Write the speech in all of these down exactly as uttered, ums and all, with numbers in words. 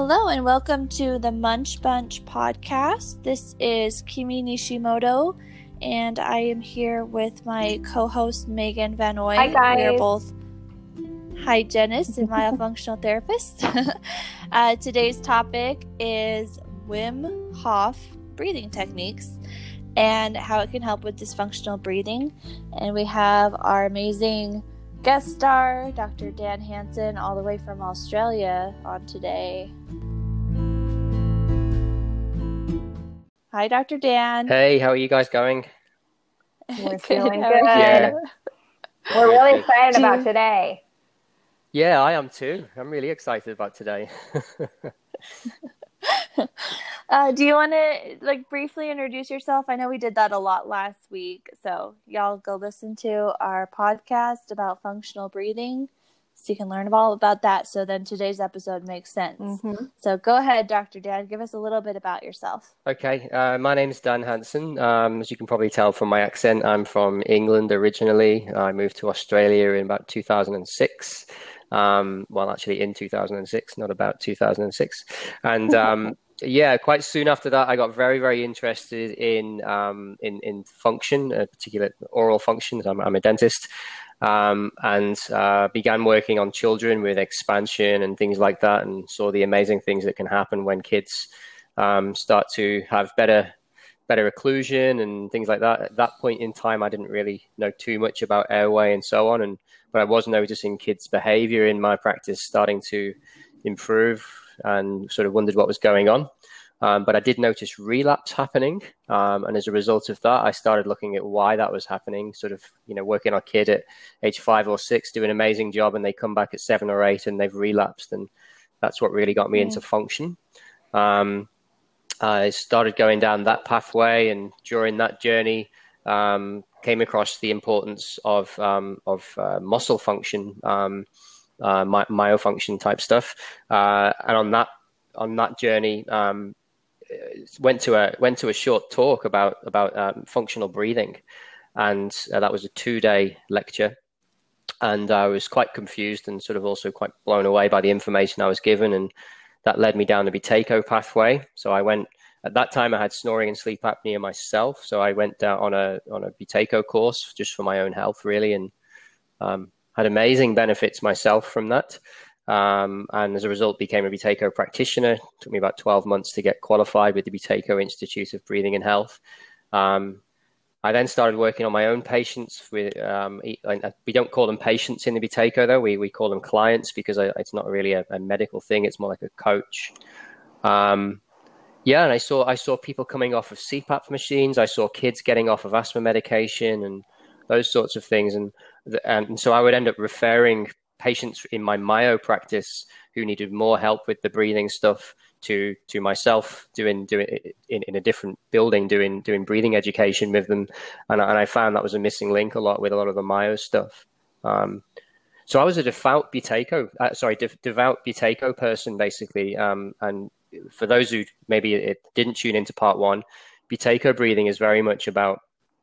Hello and welcome to the Munch Bunch podcast. This is Kimi Nishimoto and I am here with my co-host Megan Van Oy. Hi guys. We are both hygienists and myofunctional therapists. uh, today's topic is Wim Hof breathing techniques and how it can help with dysfunctional breathing. And we have our amazing guest star, Doctor Dan Hansen, all the way from Australia on today. Hi, Doctor Dan. Hey, how are you guys going? We're feeling How good. are Yeah. We're really excited Do- about today. Yeah, I am too. I'm really excited about today. Uh, do you want to like briefly introduce yourself? I know we did that a lot last week, so y'all go listen to our podcast about functional breathing so you can learn all about that. So then today's episode makes sense. Mm-hmm. So go ahead, Doctor Dan, give us a little bit about yourself. Okay, uh, my name is Dan Hansen. Um, as you can probably tell from my accent, I'm from England originally. I moved to Australia in about two thousand six. Um, well, actually in two thousand six, not about two thousand six. And um, yeah, quite soon after that, I got very, very interested in um, in, in function, uh, particular oral functions. I'm, I'm a dentist. Um, and uh, began working on children with expansion and things like that, and saw the amazing things that can happen when kids um, start to have better better occlusion and things like that. At that point in time, I didn't really know too much about airway and so on, and but I was noticing kids' behavior in my practice starting to improve, and sort of wondered what was going on. Um, but I did notice relapse happening. Um, and as a result of that, I started looking at why that was happening, sort of, you know, working on a kid at age five or six, do an amazing job, and they come back at seven or eight and they've relapsed. And that's what really got me mm. into function. Um, I started going down that pathway, and during that journey, um, came across the importance of, um, of uh, muscle function, um, uh, my, myofunction type stuff. Uh, and on that, on that journey, um, went to a went to a short talk about about um, functional breathing, and uh, that was a two-day lecture, and I was quite confused and sort of also quite blown away by the information I was given, and that led me down the Buteyko pathway. So I went at that time I had snoring and sleep apnea myself, so I went down on a on a Buteyko course just for my own health really, and um, had amazing benefits myself from that. Um, and as a result, became a Buteyko practitioner. It took me about twelve months to get qualified with the Buteyko Institute of Breathing and Health. Um, I then started working on my own patients. With um, we don't call them patients in the Buteyko, though. We we call them clients because I, it's not really a, a medical thing. It's more like a coach. Um, yeah, and I saw I saw people coming off of C PAP machines. I saw kids getting off of asthma medication and those sorts of things. And and so I would end up referring patients in my myo practice who needed more help with the breathing stuff to to myself doing doing in, in a different building doing doing breathing education with them, and, and I found that was a missing link a lot with a lot of the myo stuff. Um, so I was a devout Buteyko, uh, sorry, de- devout Buteyko person basically. Um, and for those who maybe it didn't tune into part one, Buteyko breathing is very much about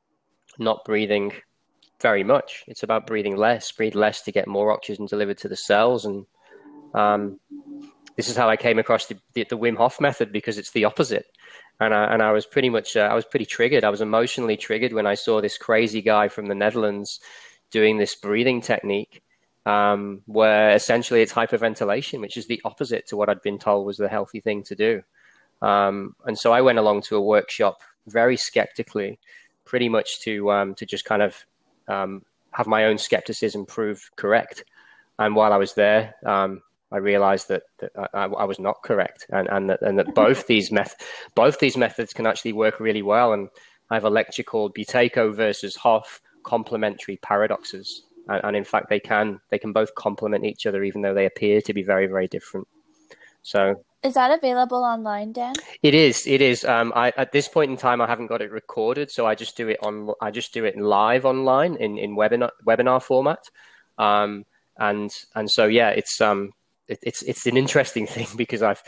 not breathing very much. It's about breathing less, breathe less to get more oxygen delivered to the cells. And um, this is how I came across the, the, the Wim Hof method, because it's the opposite. And I, and I was pretty much, uh, I was pretty triggered. I was emotionally triggered when I saw this crazy guy from the Netherlands doing this breathing technique, um, where essentially it's hyperventilation, which is the opposite to what I'd been told was the healthy thing to do. Um, and so I went along to a workshop very skeptically, pretty much to um, to just kind of Um, have my own skepticism proved correct. And while I was there, um, I realized that, that I, I was not correct, and, and that, and that both these meth- both these methods can actually work really well. And I have a lecture called Buteyko versus Hof: Complementary Paradoxes. And, and in fact, they can they can both complement each other, even though they appear to be very, very different. So. Is that available online, Dan? It is. It is. Um, I, at this point in time, I haven't got it recorded, so I just do it on. I just do it live online in, in webinar webinar format, um, and and so yeah, it's um, it, it's it's an interesting thing because I've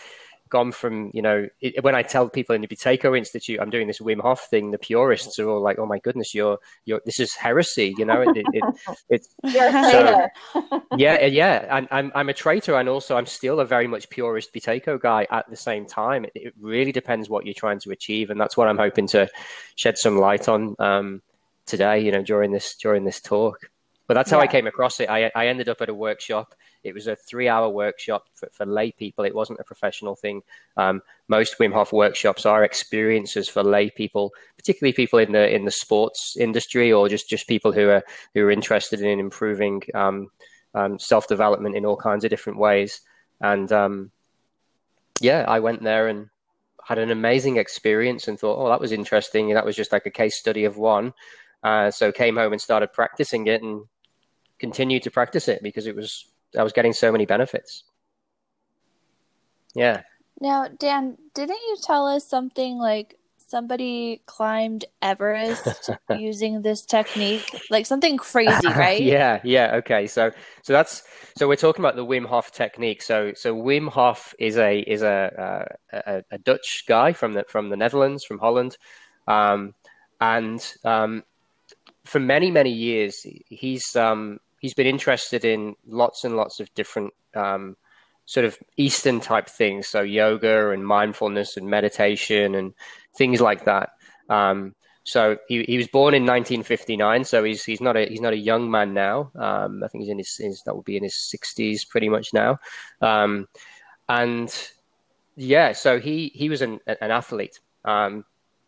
gone from, you know, it, when I tell people in the Buteyko Institute I'm doing this Wim Hof thing, the purists are all like, "Oh my goodness, you're you're this is heresy," you know. It, it, it it's You're a so traitor. yeah, yeah, and I'm I'm a traitor, and also I'm still a very much purist Buteyko guy at the same time. It, it really depends what you're trying to achieve, and that's what I'm hoping to shed some light on um, today, you know, during this during this talk. But that's how Yeah. I came across it. I I ended up at a workshop. It was a three-hour workshop for, for lay people. It wasn't a professional thing. Um, most Wim Hof workshops are experiences for lay people, particularly people in the in the sports industry, or just, just people who are who are interested in improving um, um, self-development in all kinds of different ways. And um, yeah, I went there and had an amazing experience and thought, oh, that was interesting. And that was just like a case study of one. Uh, so came home and started practicing it and continued to practice it because it was I was getting so many benefits. Yeah. Now, Dan, didn't you tell us something like somebody climbed Everest using this technique? Like something crazy, right? yeah, yeah. Okay. So so that's so we're talking about the Wim Hof technique. So so Wim Hof is a is a uh, a, a Dutch guy from the from the Netherlands, from Holland. Um, and um, for many, many years he's um he's been interested in lots and lots of different um, sort of Eastern type things. So yoga and mindfulness and meditation and things like that. Um, so he, he was born in nineteen fifty-nine. So he's he's not a he's not a young man now. Um, I think he's in his, his that would be in his sixties pretty much now. Um, and yeah, so he he was an an athlete. Um,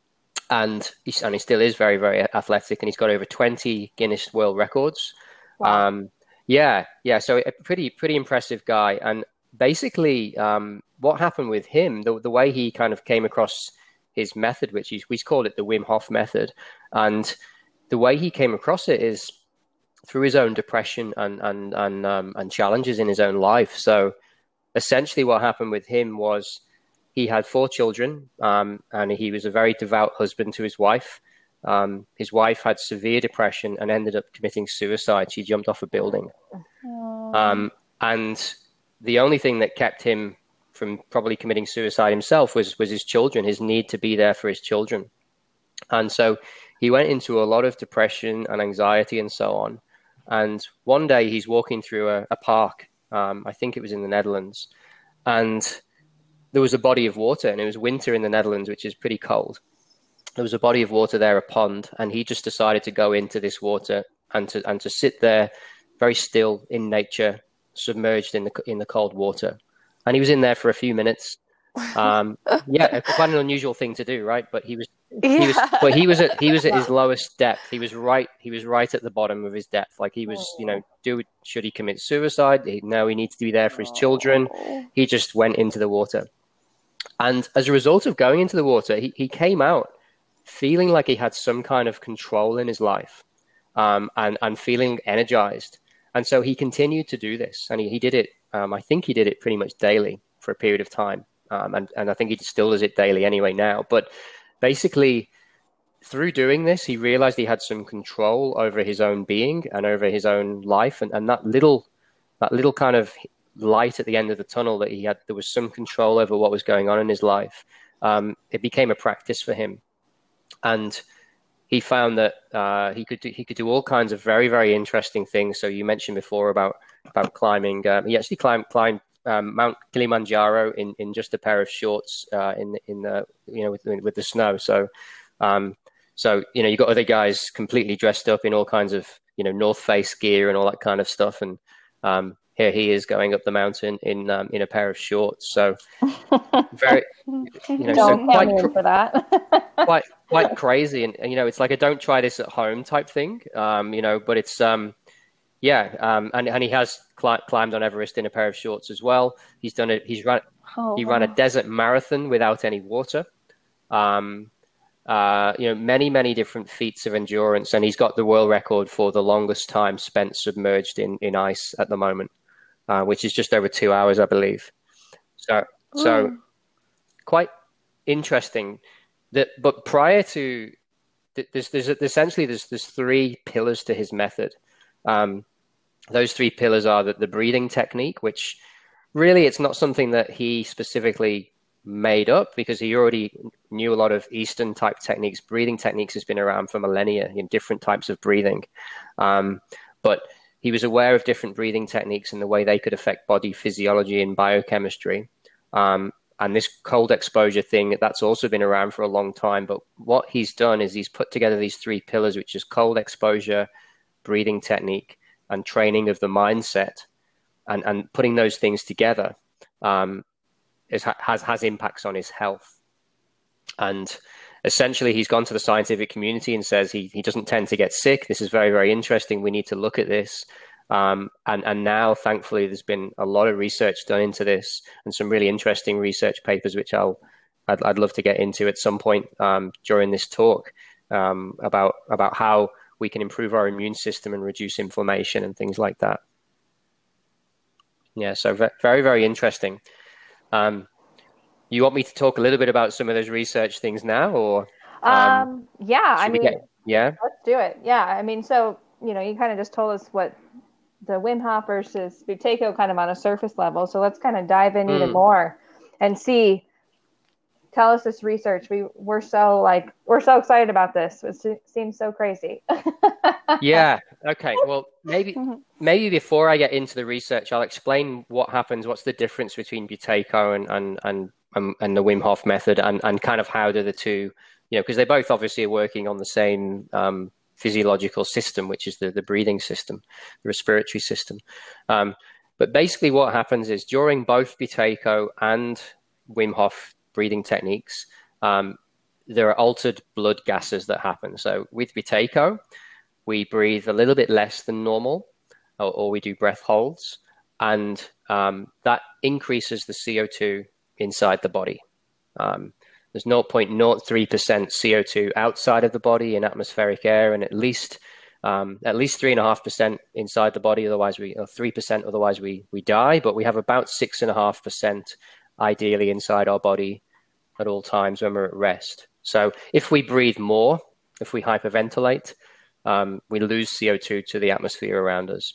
and he, and he still is very, very athletic, and he's got over twenty Guinness World Records. Wow. Um, yeah, yeah. So a pretty, pretty impressive guy. And basically, um, what happened with him, the, the way he kind of came across his method, which he's, he's called it the Wim Hof method, and the way he came across it is through his own depression and and and um, and challenges in his own life. So essentially, what happened with him was he had four children, um, and he was a very devout husband to his wife. Um, his wife had severe depression and ended up committing suicide. She jumped off a building. Oh. Um, and the only thing that kept him from probably committing suicide himself was, was his children, his need to be there for his children. And so he went into a lot of depression and anxiety and so on. And one day he's walking through a, a park, um, I think it was in the Netherlands, and there was a body of water, and it was winter in the Netherlands, which is pretty cold. There was a body of water there, a pond, and he just decided to go into this water and to and to sit there very still in nature, submerged in the in the cold water. And he was in there for a few minutes. Um, yeah, quite an unusual thing to do, right? But he was Yeah. he was but he was at he was at his lowest depth. He was right he was right at the bottom of his depth. Like he was, you know, do should he commit suicide? He, no, he needs to be there for his children. He just went into the water. And as a result of going into the water, he, he came out feeling like he had some kind of control in his life, um, and, and feeling energized. And so he continued to do this. And he, he did it, um, I think he did it pretty much daily for a period of time. Um, and, and I think he still does it daily anyway now. But basically, through doing this, he realized he had some control over his own being and over his own life. And, and that little that little kind of light at the end of the tunnel that he had, there was some control over what was going on in his life. Um, it became a practice for him. And he found that uh, he could do, he could do all kinds of very, very interesting things. So you mentioned before about about climbing. Um, he actually climbed climbed um, Mount Kilimanjaro in, in just a pair of shorts uh, in in the you know with with the snow. So um, so you know you got other guys completely dressed up in all kinds of you know North Face gear and all that kind of stuff. And um, here he is going up the mountain in um, in a pair of shorts. So very you know so Don't quite count me in for that. quite quite crazy. And, and you know it's like a don't try this at home type thing. Um, you know, but it's um yeah um and and he has cli- climbed on Everest in a pair of shorts as well. He's done it. He's run Oh, he ran a desert marathon without any water. Um, uh, you know, many, many different feats of endurance, and he's got the world record for the longest time spent submerged in, in ice at the moment, uh, which is just over two hours, I believe. So, so Ooh. quite interesting. That, but prior to there's, there's essentially there's there's three pillars to his method. Um, those three pillars are that the breathing technique, which really it's not something that he specifically made up because he already knew a lot of Eastern type techniques. Breathing techniques has been around for millennia in different types of breathing. Um, but he was aware of different breathing techniques and the way they could affect body physiology and biochemistry. Um, and this cold exposure thing, that's also been around for a long time. But what he's done is he's put together these three pillars, which is cold exposure, breathing technique, and training of the mindset. And, and putting those things together um, is, has, has impacts on his health. And essentially, he's gone to the scientific community and says he, he doesn't tend to get sick. This is very, very interesting. We need to look at this. Um, and, and now, thankfully, there's been a lot of research done into this and some really interesting research papers, which I'll, I'd, I'd love to get into at some point um, during this talk um, about, about how we can improve our immune system and reduce inflammation and things like that. Yeah, so very, very interesting. Um, you want me to talk a little bit about some of those research things now, or? Um, um yeah, I mean, get, yeah, let's do it. Yeah, I mean, so you know, you kind of just told us what the Wim Hof versus Buteyko kind of on a surface level. So let's kind of dive in mm. even more and see. Tell us this research. We we're so like we're so excited about this. It seems so crazy. Yeah. Okay. Well, maybe maybe before I get into the research, I'll explain what happens. What's the difference between Buteyko and and and um, and the Wim Hof method, and and kind of how do the two, you know, because they both obviously are working on the same um, physiological system, which is the the breathing system, the respiratory system. Um, but basically, what happens is during both Buteyko and Wim Hof breathing techniques, um, there are altered blood gases that happen. So with Buteyko, we breathe a little bit less than normal, or, or we do breath holds, and um, that increases the C O two inside the body. Um, there's zero point zero three percent C O two outside of the body in atmospheric air, and at least um, at least three and a half percent inside the body. Otherwise, we or three percent. Otherwise, we we die. But we have about six and a half percent ideally inside our body at all times when we're at rest. So if we breathe more, if we hyperventilate, um, we lose C O two to the atmosphere around us.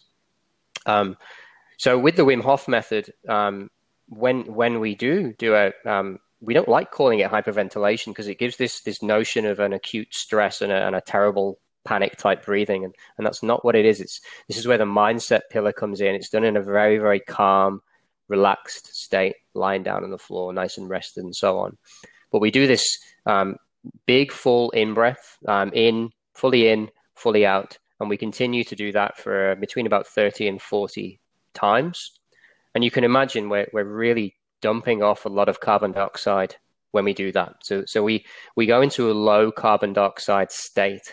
Um, so with the Wim Hof method, um, when when we do do a, um, we don't like calling it hyperventilation because it gives this this notion of an acute stress and a, and a terrible panic type breathing, and, and that's not what it is. It's this is where the mindset pillar comes in. It's done in a very, very calm, relaxed state, lying down on the floor, nice and rested, and so on. But we do this um, big, full in breath, um, in, fully in, fully out, and we continue to do that for between about thirty and forty times. And you can imagine we're we're really dumping off a lot of carbon dioxide when we do that. So so we we go into a low carbon dioxide state.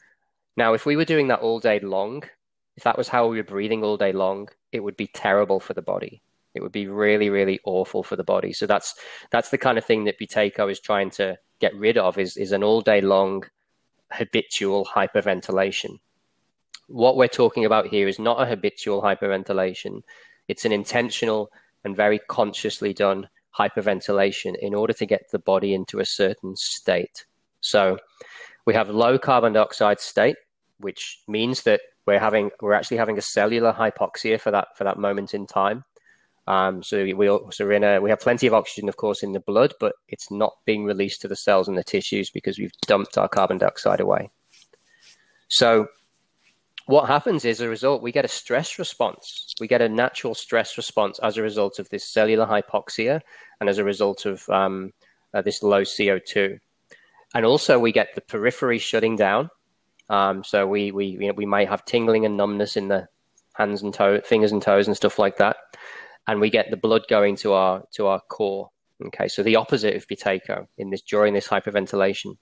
Now, if we were doing that all day long, if that was how we were breathing all day long, it would be terrible for the body. It would be really, really awful for the body. So that's that's the kind of thing that Buteyko is trying to get rid of, is, is an all day long habitual hyperventilation. What we're talking about here is not a habitual hyperventilation. It's an intentional and very consciously done hyperventilation in order to get the body into a certain state. So we have low carbon dioxide state, which means that we're having we're actually having a cellular hypoxia for that for that moment in time. Um, so we also in a, we have plenty of oxygen, of course, in the blood, but it's not being released to the cells and the tissues because we've dumped our carbon dioxide away. So what happens is, as a result, we get a stress response. We get a natural stress response as a result of this cellular hypoxia and as a result of um, uh, this low C O two. And also we get the periphery shutting down. Um, so we we you know, we might have tingling and numbness in the hands and toe, fingers and toes and stuff like that. And we get the blood going to our to our core. Okay, so the opposite of Buteyko in this during this hyperventilation.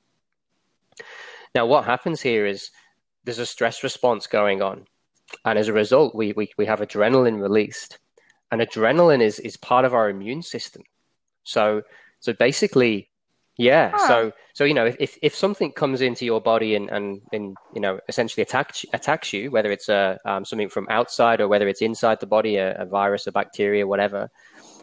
Now, what happens here is there's a stress response going on, and as a result, we we we have adrenaline released, and adrenaline is is part of our immune system. So so basically, yeah. Huh. So so you know, if if something comes into your body and and, and you know essentially attacks attacks you, whether it's a um, something from outside or whether it's inside the body, a, a virus, a bacteria, whatever,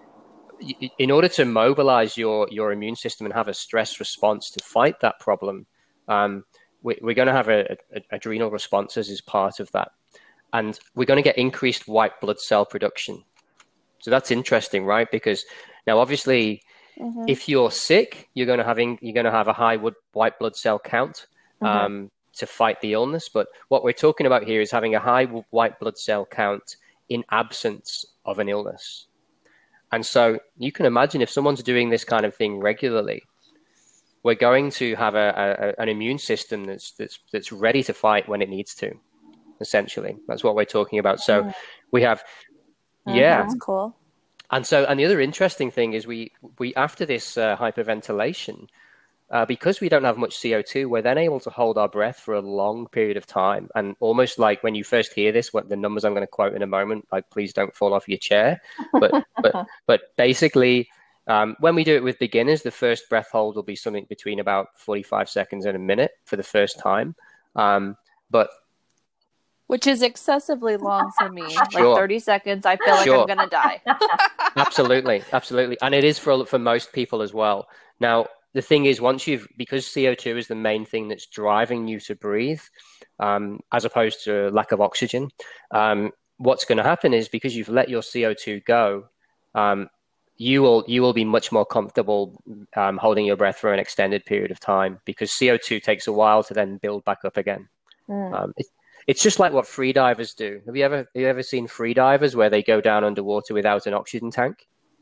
in order to mobilize your your immune system and have a stress response to fight that problem, um, we, we're going to have a, a, adrenal responses as part of that, and we're going to get increased white blood cell production. So that's interesting, right? Because now, obviously, Mm-hmm. If you're sick, you're going to having you're going to have a high white blood cell count um, mm-hmm. to fight the illness. But what we're talking about here is having a high white blood cell count in absence of an illness. And so you can imagine if someone's doing this kind of thing regularly, we're going to have a, a, an immune system that's, that's, that's ready to fight when it needs to, essentially. That's what we're talking about. So we have, yeah. That's cool. And so, and the other interesting thing is we, we after this uh, hyperventilation, uh, because we don't have much C O two, we're then able to hold our breath for a long period of time. And almost like when you first hear this, what the numbers I'm going to quote in a moment, like please don't fall off your chair. But but but basically, um, when we do it with beginners, the first breath hold will be something between about forty-five seconds and a minute for the first time. Um, but Which is excessively long for me. Like Sure. thirty seconds, I feel like Sure. I'm going to die. Absolutely, absolutely. And it is for for most people as well. Now, the thing is, once you've, because C O two is the main thing that's driving you to breathe, um, as opposed to lack of oxygen, um, what's going to happen is because you've let your C O two go, um, you will you will be much more comfortable um, holding your breath for an extended period of time, because C O two takes a while to then build back up again. Mm. Um, it, it's just like what freedivers do. Have you ever have you ever seen freedivers where they go down underwater without an oxygen tank?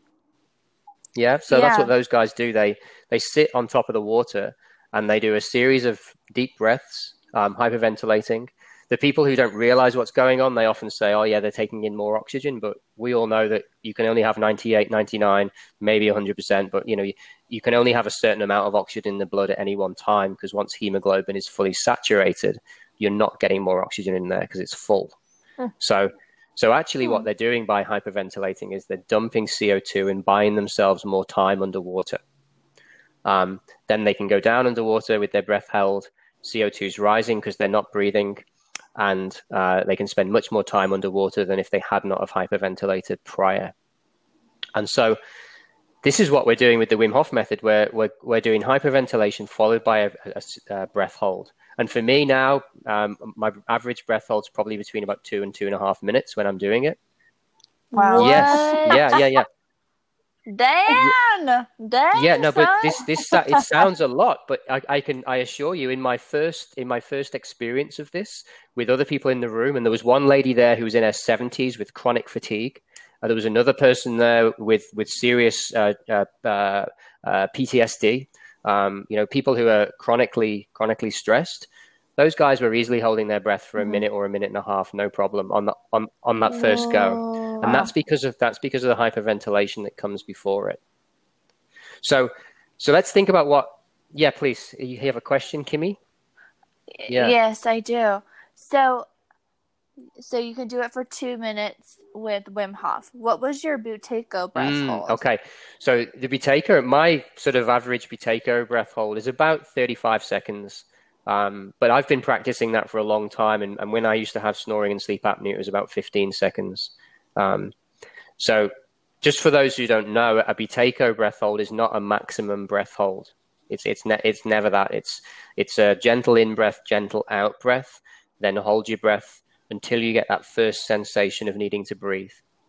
Yeah, so that's Yeah. what those guys do. They they sit on top of the water and they do a series of deep breaths, um, hyperventilating. The people who don't realize what's going on, they often say, oh yeah, they're taking in more oxygen, but we all know that you can only have ninety-eight, ninety-nine, maybe one hundred percent, but you know, you, you can only have a certain amount of oxygen in the blood at any one time, because once hemoglobin is fully saturated, you're not getting more oxygen in there because it's full. Hmm. So So actually Hmm. what they're doing by hyperventilating is they're dumping C O two and buying themselves more time underwater. Um, then they can go down underwater with their breath held. C O two is rising because they're not breathing, and uh, they can spend much more time underwater than if they had not have hyperventilated prior. And so this is what we're doing with the Wim Hof method, where we're, we're doing hyperventilation followed by a, a, a breath hold. And for me now, um, my average breath hold's probably between about two and two and a half minutes when I'm doing it. Wow. What? Yes. Yeah, yeah, yeah. Dan! Dan, Yeah, no, but son! this this sa- it sounds a lot, but I, I can I assure you, in my first in my first experience of this with other people in the room, and there was one lady there who was in her seventies with chronic fatigue. Uh, there was another person there with with serious uh, uh, uh, uh, P T S D. Um, you know, people who are chronically chronically stressed. Those guys were easily holding their breath for a Mhm. minute or a minute and a half, no problem, on the, on on that first go. Whoa. And that's because of that's because of the hyperventilation that comes before it. So, so let's think about what. Yeah, please. You have a question, Kimmy? Yeah. Yes, I do. So, so you can do it for two minutes with Wim Hof. What was your Buteyko breath Mm, hold? okay. So the Buteyko, my sort of average Buteyko breath hold is about thirty-five seconds. Um, but I've been practicing that for a long time, and, and when I used to have snoring and sleep apnea, it was about fifteen seconds. Um, so just for those who don't know, a Buteyko breath hold is not a maximum breath hold. It's it's ne- it's never that. It's it's a gentle in breath, gentle out breath. Then hold your breath until you get that first sensation of needing to breathe.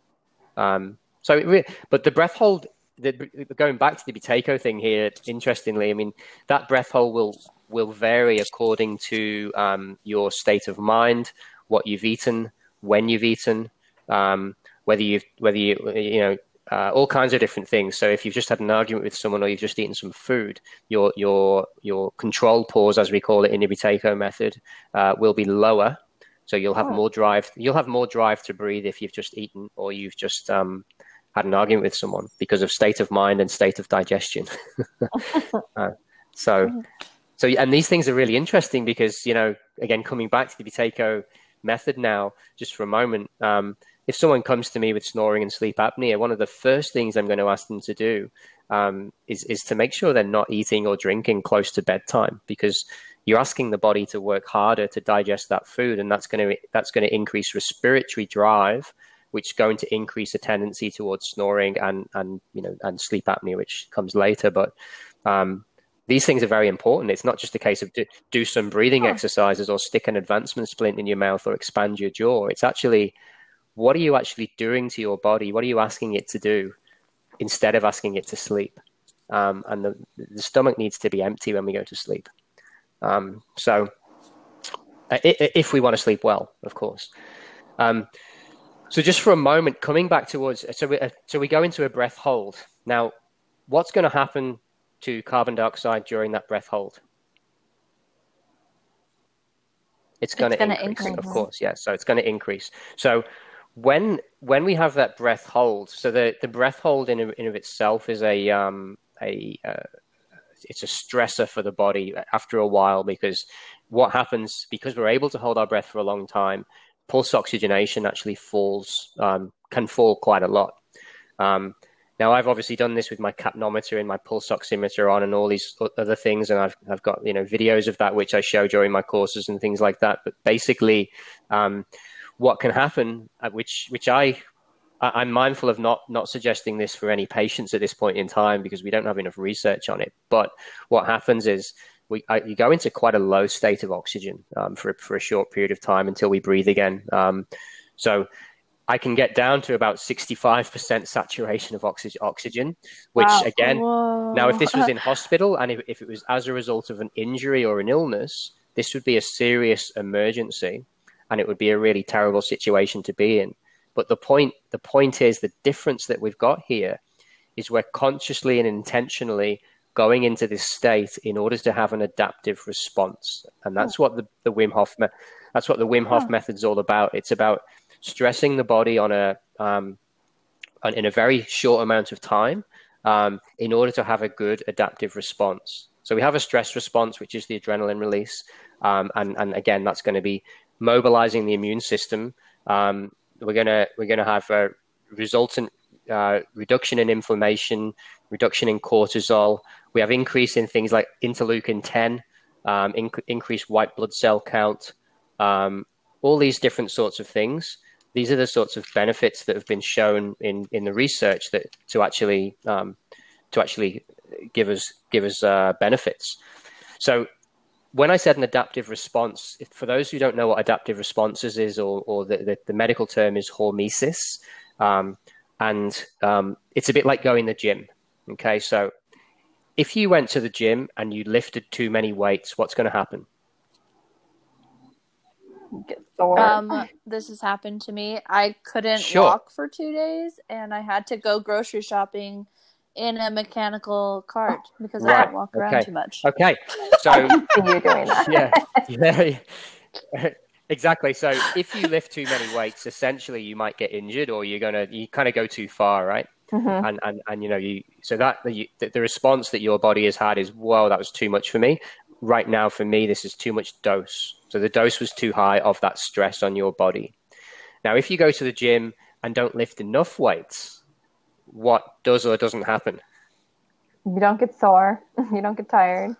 Um, so, it re- but the breath hold, the, going back to the Buteyko thing here, interestingly, I mean, that breath hold will will vary according to um, your state of mind, what you've eaten, when you've eaten, um, whether you've whether you you know uh, all kinds of different things. So if you've just had an argument with someone or you've just eaten some food, your your your control pause, as we call it in the Buteyko method, uh, will be lower. So you'll have Oh. more drive. You'll have more drive to breathe if you've just eaten or you've just um, had an argument with someone, because of state of mind and state of digestion. uh, so, so and these things are really interesting because, you know, again, coming back to the Buteyko method now, just for a moment, um, if someone comes to me with snoring and sleep apnea, one of the first things I'm going to ask them to do um, is is to make sure they're not eating or drinking close to bedtime, because you're asking the body to work harder to digest that food, and that's going to that's going to increase respiratory drive, which is going to increase a tendency towards snoring and and you know and sleep apnea, which comes later. But um, these things are very important. It's not just a case of do, do some breathing Huh. exercises or stick an advancement splint in your mouth or expand your jaw. It's actually, what are you actually doing to your body? What are you asking it to do instead of asking it to sleep? um, and the, the stomach needs to be empty when we go to sleep. Um, so uh, if we want to sleep well, of course. Um, so just for a moment, coming back towards, so we, uh, so we go into a breath hold. Now, what's going to happen to carbon dioxide during that breath hold? It's going to increase, increase, of course, yeah. So it's going to increase. So when when we have that breath hold, so the, the breath hold in in of itself is a um a uh, it's a stressor for the body after a while, because what happens, because we're able to hold our breath for a long time, pulse oxygenation actually falls, um, can fall quite a lot. Um, Now, I've obviously done this with my capnometer and my pulse oximeter on and all these other things. And I've, I've got, you know, videos of that, which I show during my courses and things like that. But basically, um, what can happen, which, which I, I'm mindful of not, not suggesting this for any patients at this point in time, because we don't have enough research on it. But what happens is we, I, you go into quite a low state of oxygen um, for, for a short period of time until we breathe again. Um, so I can get down to about sixty-five percent saturation of oxygen, oxygen which wow. again, Whoa. Now if this was in hospital and if, if it was as a result of an injury or an illness, this would be a serious emergency and it would be a really terrible situation to be in. But the point, the point is the difference that we've got here is we're consciously and intentionally going into this state in order to have an adaptive response. And that's what the, the Wim Hof, that's what the Wim Hof huh. method's all about. It's about stressing the body on a um, on, in a very short amount of time um, in order to have a good adaptive response. So we have a stress response, which is the adrenaline release, um, and and again, that's going to be mobilizing the immune system. Um, we're gonna we're gonna have a resultant uh, reduction in inflammation, reduction in cortisol. We have increase in things like interleukin ten, um, inc- increased white blood cell count, um, all these different sorts of things. These are the sorts of benefits that have been shown in, in the research that to actually um, to actually give us give us uh, benefits. So when I said an adaptive response, for those who don't know what adaptive responses is, or, or the, the, the medical term is hormesis, um, and um, it's a bit like going to the gym. Okay, so if you went to the gym and you lifted too many weights, what's going to happen? Get sore. Um, this has happened to me. I couldn't sure. walk for two days, and I had to go grocery shopping in a mechanical cart because right. I don't walk around okay. too much. Okay, so you're doing that. yeah, yeah, exactly. So if you lift too many weights, essentially you might get injured, or you're gonna you kind of go too far, right? Mm-hmm. And and and you know you so that the the response that your body has had is, whoa, that was too much for me. Right now, for me, this is too much dose. So the dose was too high of that stress on your body. Now, if you go to the gym and don't lift enough weights, what does or doesn't happen? You don't get sore. You don't get tired.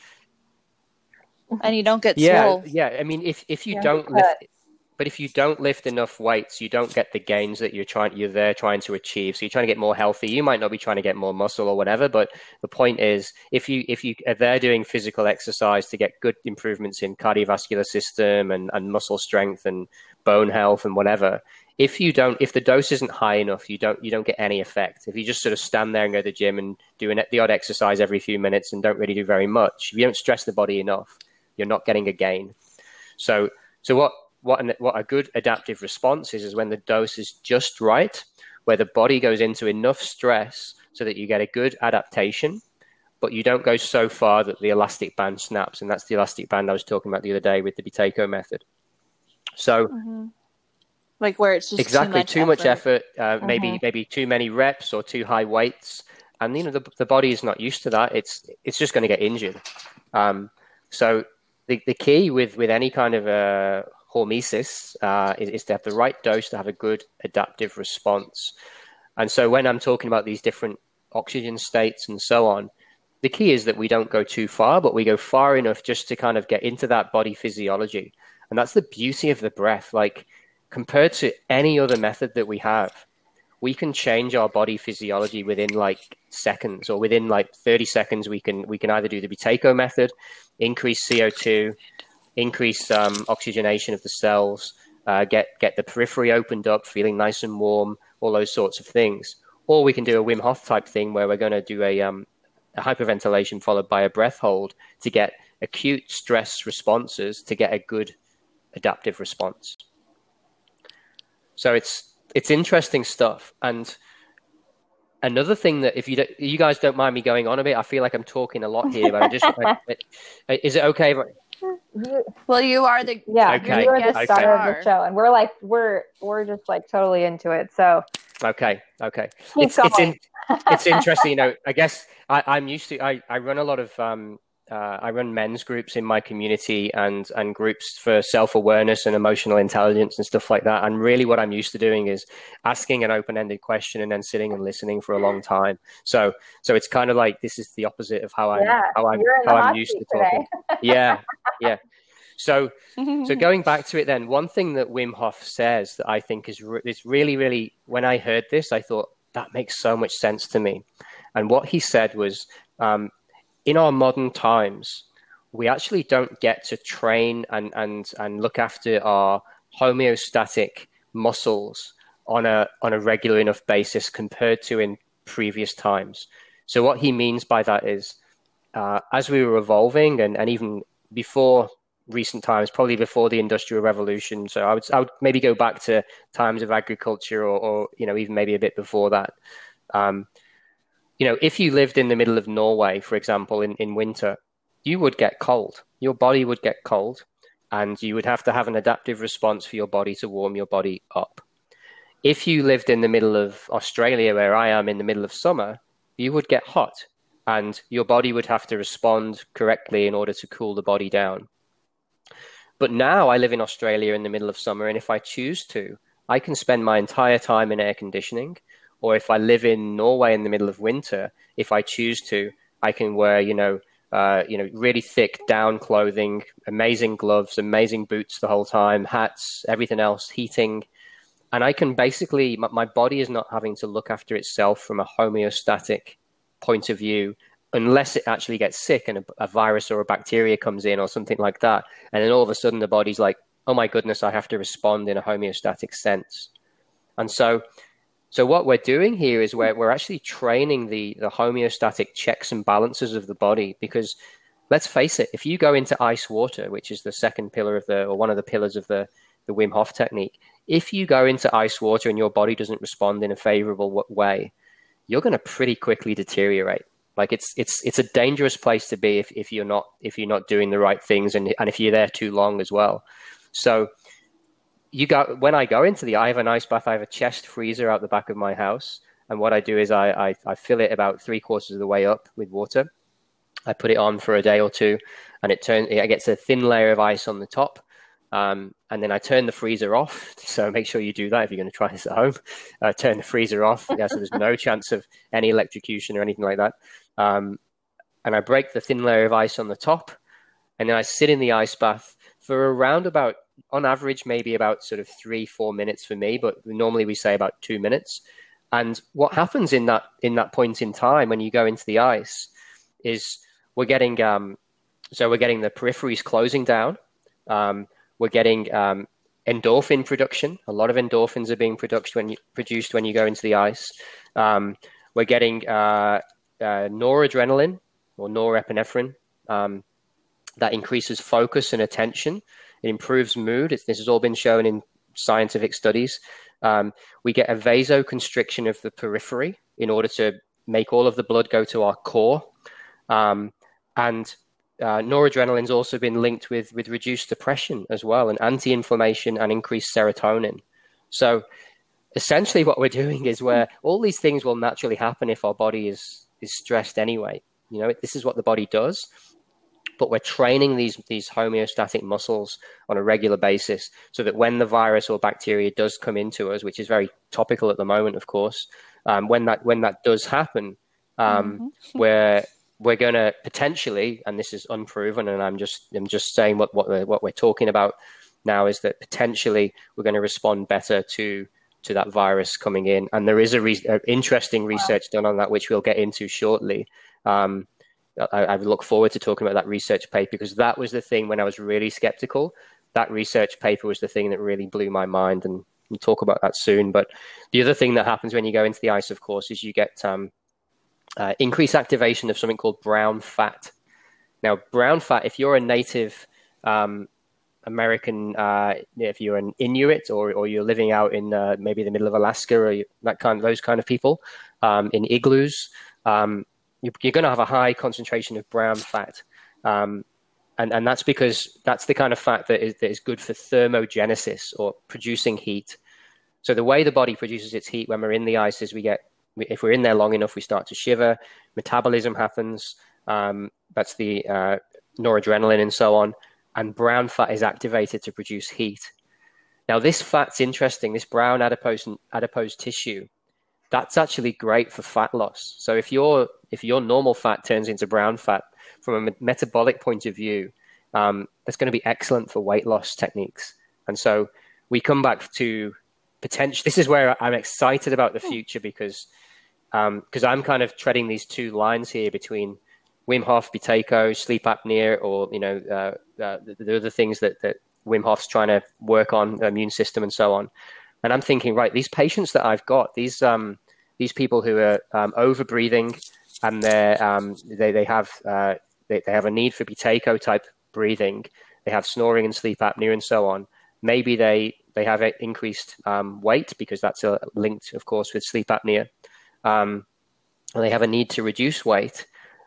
And you don't get yeah, swole. Yeah, I mean, if, if you, you don't, don't lift... But if you don't lift enough weights, you don't get the gains that you're trying, you're there trying to achieve. So you're trying to get more healthy. You might not be trying to get more muscle or whatever, but the point is, if you if you are there doing physical exercise to get good improvements in cardiovascular system and, and muscle strength and bone health and whatever, if you don't, if the dose isn't high enough, you don't you don't get any effect. If you just sort of stand there and go to the gym and do an, the odd exercise every few minutes and don't really do very much, if you don't stress the body enough, you're not getting a gain. So so what? What, an, what a good adaptive response is, is when the dose is just right, where the body goes into enough stress so that you get a good adaptation, but you don't go so far that the elastic band snaps. And that's the elastic band I was talking about the other day with the Buteyko method. So, mm-hmm. like where it's just exactly too much too effort. much effort, uh, mm-hmm. maybe maybe too many reps or too high weights, and you know the the body is not used to that. It's it's just going to get injured. Um, so the the key with with any kind of a hormesis uh, is, is to have the right dose to have a good adaptive response. And so when I'm talking about these different oxygen states and so on, the key is that we don't go too far, but we go far enough just to kind of get into that body physiology. And that's the beauty of the breath. Like compared to any other method that we have, we can change our body physiology within like seconds, or within like thirty seconds. We can we can either do the Buteyko method, increase C O two, increase um, oxygenation of the cells, uh, get get the periphery opened up, feeling nice and warm, all those sorts of things. Or we can do a Wim Hof type thing where we're going to do a um, a hyperventilation followed by a breath hold to get acute stress responses to get a good adaptive response. So it's it's interesting stuff. And another thing that, if you don't, you guys don't mind me going on a bit, I feel like I'm talking a lot here, but I just I, is it okay if I, well, you are the yeah, okay. you are the okay. star of the show, and we're like we're we're just like totally into it. So okay, okay, keep it's going. it's in, it's interesting. You know, I guess I, I'm used to. I, I run a lot of um, uh, I run men's groups in my community and and groups for self-awareness and emotional intelligence and stuff like that. And really, what I'm used to doing is asking an open-ended question and then sitting and listening for a long time. So so it's kind of like this is the opposite of how I'm yeah, how I'm you're in how the I'm hot used seat to talking. today. Yeah, yeah. So, so going back to it then, one thing that Wim Hof says that I think is, re- is really, really, when I heard this, I thought that makes so much sense to me. And what he said was, um, in our modern times, we actually don't get to train and, and, and look after our homeostatic muscles on a, on a regular enough basis compared to in previous times. So what he means by that is, uh, as we were evolving and, and even before recent times, probably before the Industrial Revolution. So I would, I would maybe go back to times of agriculture or, or you know, even maybe a bit before that. Um, you know, if you lived in the middle of Norway, for example, in, in winter, you would get cold. Your body would get cold, and you would have to have an adaptive response for your body to warm your body up. If you lived in the middle of Australia, where I am in the middle of summer, you would get hot, and your body would have to respond correctly in order to cool the body down. But now I live in Australia in the middle of summer, and if I choose to, I can spend my entire time in air conditioning. Or if I live in Norway in the middle of winter, if I choose to, I can wear, you know, uh, you know, really thick down clothing, amazing gloves, amazing boots the whole time, hats, everything else, heating. And I can basically, my, my body is not having to look after itself from a homeostatic point of view, unless it actually gets sick and a, a virus or a bacteria comes in or something like that. And then all of a sudden the body's like, oh my goodness, I have to respond in a homeostatic sense. And so so what we're doing here is we're, we're actually training the, the homeostatic checks and balances of the body, because let's face it, if you go into ice water, which is the second pillar of the, or one of the pillars of the, the Wim Hof technique, if you go into ice water and your body doesn't respond in a favorable way, you're going to pretty quickly deteriorate. Like it's it's it's a dangerous place to be if, if you're not if you're not doing the right things, and and if you're there too long as well. So you go when I go into the I have an ice bath, I have a chest freezer out the back of my house, and what I do is I I, I fill it about three quarters of the way up with water. I put it on for a day or two, and it turns it gets a thin layer of ice on the top. Um, and then I turn the freezer off. So make sure you do that if you're going to try this at home. Uh, turn the freezer off. Yeah, so there's no chance of any electrocution or anything like that. Um, and I break the thin layer of ice on the top, and then I sit in the ice bath for around about, on average, maybe about sort of three, four minutes for me, but normally we say about two minutes. And what happens in that in that point in time when you go into the ice is we're getting um, so we're getting the peripheries closing down. Um, we're getting um, endorphin production. A lot of endorphins are being produced when you, produced when you go into the ice. Um, we're getting uh, uh, noradrenaline or norepinephrine. Um, that increases focus and attention. It improves mood. It's, this has all been shown in scientific studies. Um, we get a vasoconstriction of the periphery in order to make all of the blood go to our core. Um, and uh, noradrenaline's also been linked with, with reduced depression as well, and anti-inflammation and increased serotonin. So essentially what we're doing is where all these things will naturally happen if our body is, is stressed anyway. You know, this is what the body does. But we're training these these homeostatic muscles on a regular basis so that when the virus or bacteria does come into us, which is very topical at the moment, of course, um, when that when that does happen, um, mm-hmm. we're we're going to potentially, and this is unproven, and I'm just I'm just saying what what we're, what we're talking about now is that potentially we're going to respond better to to that virus coming in. And there is a re- interesting research wow. done on that, which we'll get into shortly. Um, I, I look forward to talking about that research paper, because that was the thing when I was really skeptical. That research paper was the thing that really blew my mind, and we'll talk about that soon. But the other thing that happens when you go into the ice, of course, is you get um, uh, increased activation of something called brown fat. Now, brown fat, if you're a native um, American, uh, if you're an Inuit or, or you're living out in uh, maybe the middle of Alaska or you, that kind of, those kind of people um, in igloos, um, you, you're going to have a high concentration of brown fat. Um, and, and that's because that's the kind of fat that is, that is good for thermogenesis or producing heat. So the way the body produces its heat when we're in the ice is we get, if we're in there long enough, we start to shiver, metabolism happens. Um, that's the uh, noradrenaline and so on. And brown fat is activated to produce heat. Now, this fat's interesting, this brown adipose adipose tissue, that's actually great for fat loss. So if your if your normal fat turns into brown fat, from a metabolic point of view, um, that's going to be excellent for weight loss techniques. And so we come back to potential. This is where I'm excited about the future because um, because I'm kind of treading these two lines here between Wim Hof, Buteyko, sleep apnea, or you know, uh, uh, the, the other things that, that Wim Hof's trying to work on, the immune system and so on. And I'm thinking, right, these patients that I've got, these um, these people who are um, over breathing, and they're um, they they have uh, they, they have a need for Buteyko type breathing, they have snoring and sleep apnea and so on. Maybe they they have a increased um, weight because that's a, linked, of course, with sleep apnea. Um, and they have a need to reduce weight.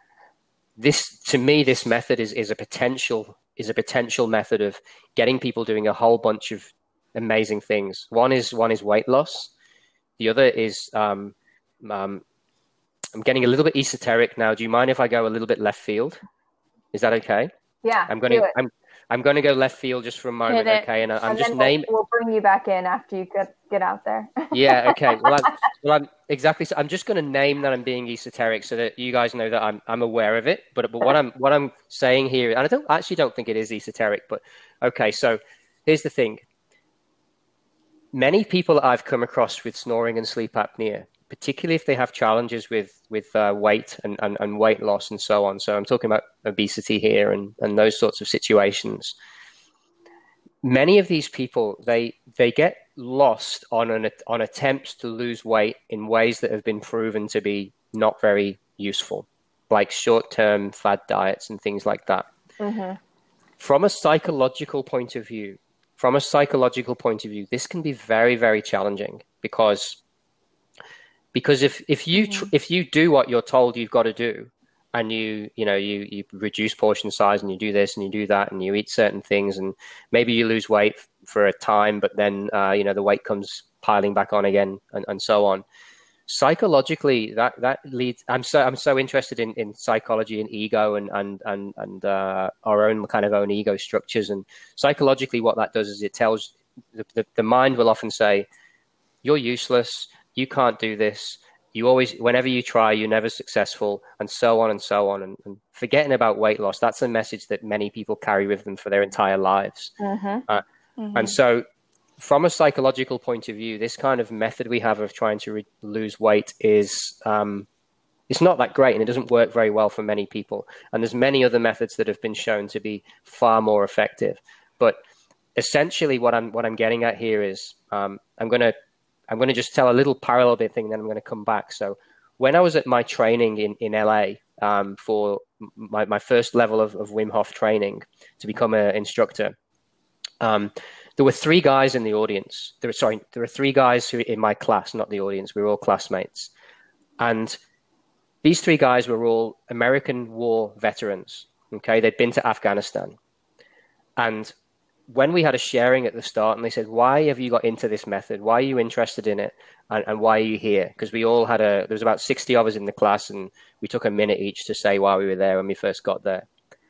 This, to me, this method is, is a potential is a potential method of getting people doing a whole bunch of amazing things. One is one is weight loss. The other is um, um, I'm getting a little bit esoteric now. Do you mind if I go a little bit left field? Is that okay? Yeah. I'm going to I'm I'm going to go left field just for a moment, okay? And I, I'm and just then naming. We'll, we'll bring you back in after you get get out there. Yeah. Okay. Well, I'm, well, I'm exactly. So I'm just going to name that I'm being esoteric so that you guys know that I'm I'm aware of it. But but what I'm what I'm saying here, and I don't I actually don't think it is esoteric. But okay. So here's the thing. Many people that I've come across with snoring and sleep apnea, particularly if they have challenges with with uh, weight and, and and weight loss and so on. So I'm talking about obesity here and and those sorts of situations. Many of these people, they they get lost on an on attempts to lose weight in ways that have been proven to be not very useful, like short-term fad diets and things like that. Mm-hmm. From a psychological point of view, from a psychological point of view, this can be very, very challenging because because if if you mm-hmm. tr- if you do what you're told you've got to do, and you, you know, you, you reduce portion size and you do this and you do that and you eat certain things and maybe you lose weight for a time, but then, uh, you know, the weight comes piling back on again and, and so on. Psychologically, that, that leads, I'm so, I'm so interested in, in psychology and ego and, and, and, and uh, our own kind of own ego structures. And psychologically, what that does is it tells the, the, the mind will often say, you're useless. You can't do this. You always, whenever you try, you're never successful, and so on and so on. And, and forgetting about weight loss, that's a message that many people carry with them for their entire lives. Mm-hmm. Uh, mm-hmm. And so from a psychological point of view, this kind of method we have of trying to re- lose weight is, um, it's not that great, and it doesn't work very well for many people. And there's many other methods that have been shown to be far more effective. But essentially what I'm, what I'm getting at here is um, I'm going to, I'm going to just tell a little parallel bit thing, and then I'm going to come back. So when I was at my training in, in L A um, for my, my first level of, of Wim Hof training to become an instructor, um, there were three guys in the audience. There were, sorry, there were three guys who in my class, not the audience. We were all classmates. And these three guys were all American war veterans. Okay, they'd been to Afghanistan. And when we had a sharing at the start and they said, why have you got into this method? Why are you interested in it? And, and why are you here? Because we all had a, there was about sixty of us in the class, and we took a minute each to say why we were there when we first got there.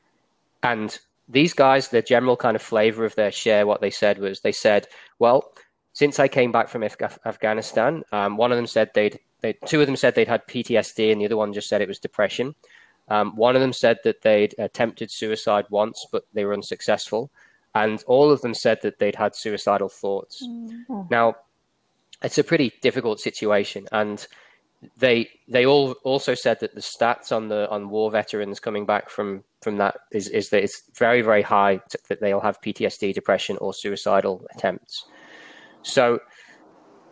And these guys, the general kind of flavor of their share, what they said was, they said, well, since I came back from Af- Afghanistan, um, one of them said they'd, they, two of them said they'd had P T S D, and the other one just said it was depression. Um, one of them said that they'd attempted suicide once, but they were unsuccessful. And all of them said that they'd had suicidal thoughts. Mm-hmm. Now, it's a pretty difficult situation. And they they all also said that the stats on the on war veterans coming back from, from that is, is that it's very, very high, to, that they'll have P T S D, depression, or suicidal attempts. So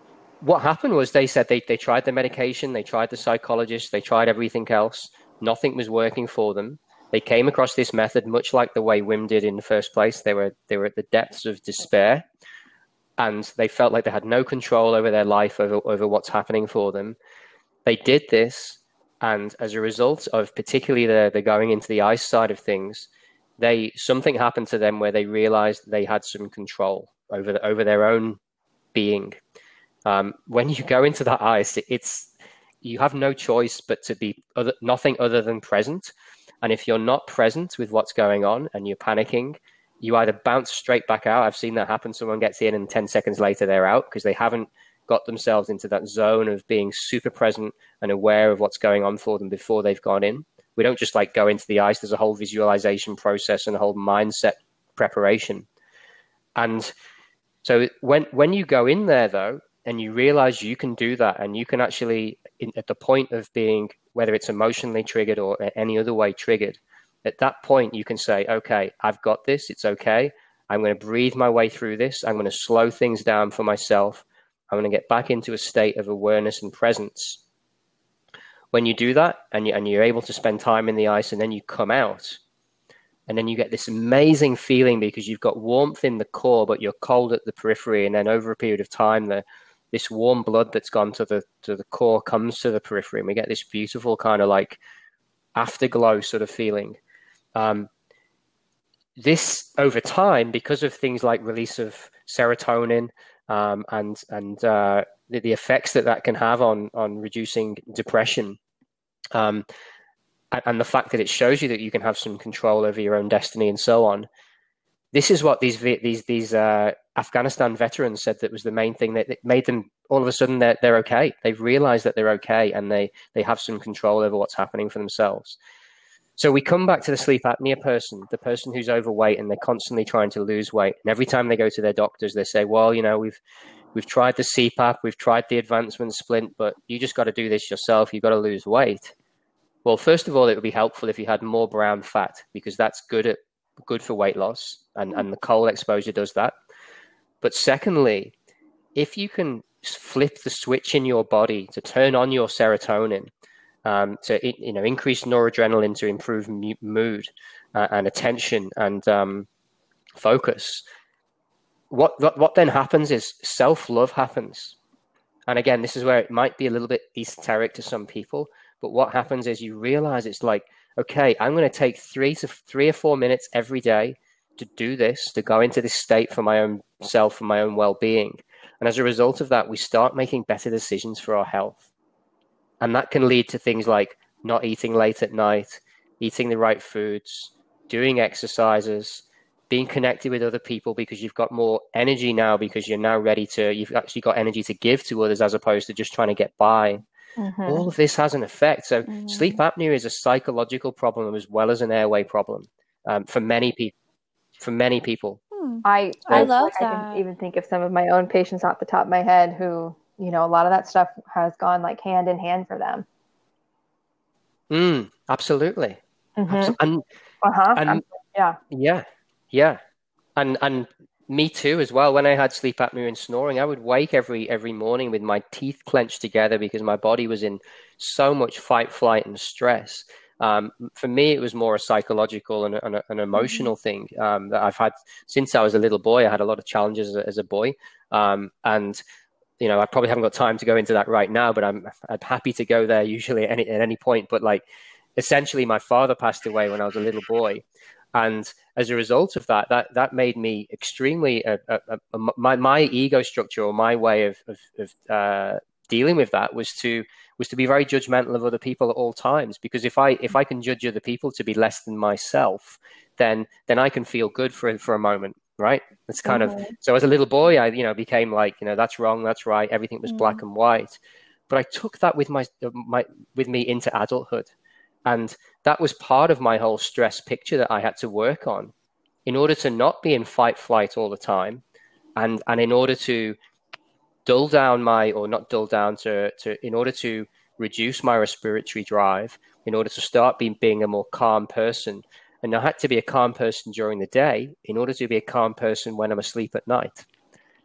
what happened was they said they, they tried the medication, they tried the psychologist, they tried everything else. Nothing was working for them. They came across this method, much like the way Wim did in the first place. They were they were at the depths of despair, and they felt like they had no control over their life, over, over what's happening for them. They did this, and as a result of particularly the, the going into the ice side of things, they something happened to them where they realized they had some control over the, over their own being. Um, when you go into that ice, it's you have no choice but to be other, nothing other than present. And if you're not present with what's going on and you're panicking, you either bounce straight back out. I've seen that happen. Someone gets in and ten seconds later they're out because they haven't got themselves into that zone of being super present and aware of what's going on for them before they've gone in. We don't just like go into the ice. There's a whole visualization process and a whole mindset preparation. And so when when you go in there, though, and you realize you can do that, and you can actually, in, at the point of being, whether it's emotionally triggered or any other way triggered, at that point you can say, okay, I've got this. It's okay. I'm going to breathe my way through this. I'm going to slow things down for myself. I'm going to get back into a state of awareness and presence. When you do that, and, you, and you're able to spend time in the ice, and then you come out, and then you get this amazing feeling because you've got warmth in the core, but you're cold at the periphery. And then over a period of time, the this warm blood that's gone to the to the core comes to the periphery, and we get this beautiful kind of like afterglow sort of feeling. Um, this over time, because of things like release of serotonin um, and and uh, the, the effects that that can have on on reducing depression, um, and, and the fact that it shows you that you can have some control over your own destiny and so on. This is what these these these uh, Afghanistan veterans said that was the main thing that, that made them all of a sudden they're they're okay. They've realized that they're okay, and they they have some control over what's happening for themselves. So we come back to the sleep apnea person, the person who's overweight and they're constantly trying to lose weight. And every time they go to their doctors, they say, well, you know, we've we've tried the C PAP, we've tried the advancement splint, but you just got to do this yourself. You've got to lose weight. Well, first of all, it would be helpful if you had more brown fat, because that's good at good for weight loss, and, and the cold exposure does that. But secondly, if you can flip the switch in your body to turn on your serotonin, um, to you know increase noradrenaline to improve mood uh, and attention and um, focus, what, what what then happens is self-love happens. And again, this is where it might be a little bit esoteric to some people, but what happens is you realize it's like, okay, I'm going to take three to three or four minutes every day to do this, to go into this state for my own self, for my own well-being. And as a result of that, we start making better decisions for our health. And that can lead to things like not eating late at night, eating the right foods, doing exercises, being connected with other people because you've got more energy now, because you're now ready to, you've actually got energy to give to others as opposed to just trying to get by. Mm-hmm. All of this has an effect. So mm-hmm. sleep apnea is a psychological problem as well as an airway problem um, for many people. For many people, I I, I love like that. I can even think of some of my own patients off the top of my head who, you know, a lot of that stuff has gone like hand in hand for them. Mm, absolutely. Mm-hmm. Absol- and uh-huh. and yeah, yeah, yeah, and and me too as well. When I had sleep apnea and snoring, I would wake every every morning with my teeth clenched together because my body was in so much fight, flight, and stress. Um, for me, it was more a psychological and, and a, an emotional thing um, that I've had since I was a little boy. I had a lot of challenges as a, as a boy, um, and you know, I probably haven't got time to go into that right now. But I'm I'm happy to go there usually at any at any point. But like, essentially, my father passed away when I was a little boy, and as a result of that, that that made me extremely uh, uh, uh, my my ego structure or my way of of, of uh, dealing with that was to was to be very judgmental of other people at all times, because if I if I can judge other people to be less than myself, then then I can feel good for for a moment, right? It's kind mm-hmm. of so as a little boy, I you know became like you know that's wrong, that's right, everything was mm-hmm. black and white, but I took that with my my with me into adulthood, and that was part of my whole stress picture that I had to work on in order to not be in fight flight all the time, and and in order to dull down my, or not dull down to, to, in order to reduce my respiratory drive, in order to start being, being a more calm person. And I had to be a calm person during the day in order to be a calm person when I'm asleep at night.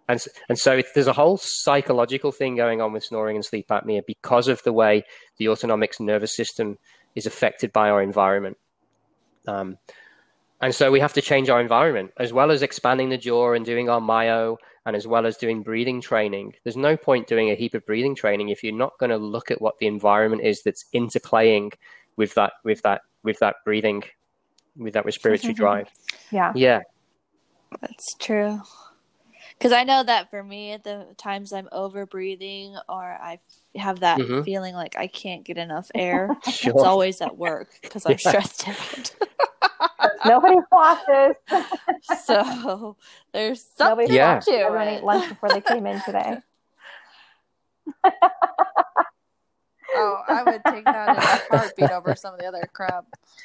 And, and so it, there's a whole psychological thing going on with snoring and sleep apnea because of the way the autonomic nervous system is affected by our environment. Um, and so we have to change our environment, as well as expanding the jaw and doing our myo, and as well as doing breathing training. There's no point doing a heap of breathing training if you're not going to look at what the environment is that's interplaying with that, with that, with that breathing, with that respiratory drive. Yeah. Yeah. That's true. Because I know that for me, at the times I'm over breathing or I have that mm-hmm. feeling like I can't get enough air, Sure. it's always at work because I'm Yeah. stressed out. Nobody flosses. So there's something Nobody Yeah. to Everyone it. ate lunch before they came in today. Oh, I would take that in a heartbeat over some of the other crap.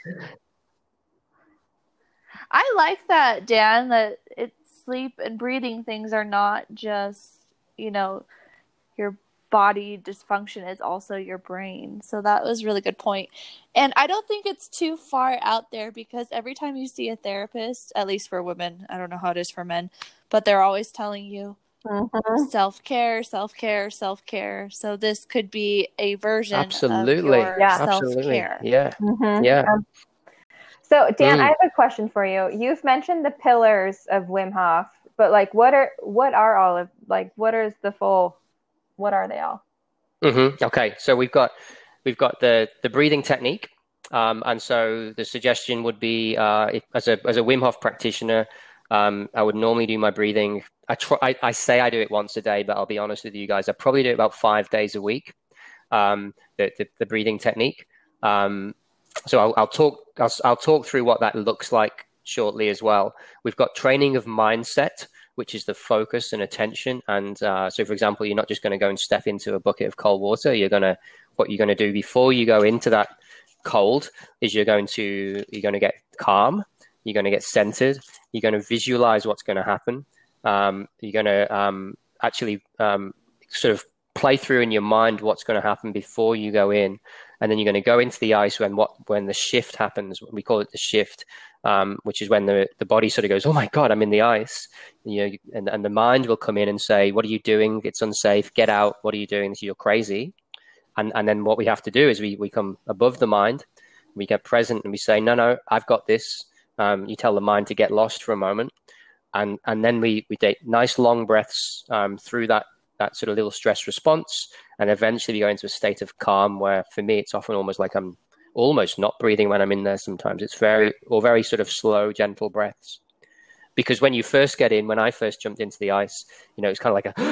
I like that, Dan, that it's sleep and breathing things are not just, you know, your body dysfunction, it's also your brain. So that was a really good point. And I don't think it's too far out there because every time you see a therapist, at least for women, I don't know how it is for men, but they're always telling you Mm-hmm. self-care, self-care, self-care. So this could be a version Absolutely. of your Yeah. Absolutely. self-care. Yeah. Mm-hmm. Yeah. Um, so, Dan, Mm. I have a question for you. You've mentioned the pillars of Wim Hof, but like, what are what are all of like what is the full? What are they all? Mm-hmm. Okay, so we've got we've got the the breathing technique, um, and so the suggestion would be uh, if, as a as a Wim Hof practitioner, um, I would normally do my breathing. I try. I, I say I do it once a day, but I'll be honest with you guys. I probably do it about five days a week. Um, the, the the breathing technique. Um, so I'll, I'll talk. I'll, I'll talk through what that looks like shortly as well. We've got training of mindset, which is the focus and attention. And uh, so, for example, you're not just going to go and step into a bucket of cold water. You're going to, what you're going to do before you go into that cold is you're going to, you're going to get calm. You're going to get centered. You're going to visualize what's going to happen. Um, you're going to um, actually um, sort of play through in your mind what's going to happen before you go in. And then you're going to go into the ice when what when the shift happens. We call it the shift, um, which is when the, the body sort of goes, oh my God, I'm in the ice. You know, and, and the mind will come in and say, what are you doing? It's unsafe. Get out. What are you doing? You're crazy. And and then what we have to do is we, we come above the mind. We get present and we say, no, no, I've got this. Um, you tell the mind to get lost for a moment. And and then we, we take nice long breaths um, through that that sort of little stress response, and eventually we go into a state of calm where for me it's often almost like I'm almost not breathing when I'm in there. Sometimes it's very or very sort of slow, gentle breaths. Because when you first get in, when I first jumped into the ice, you know, it's kind of like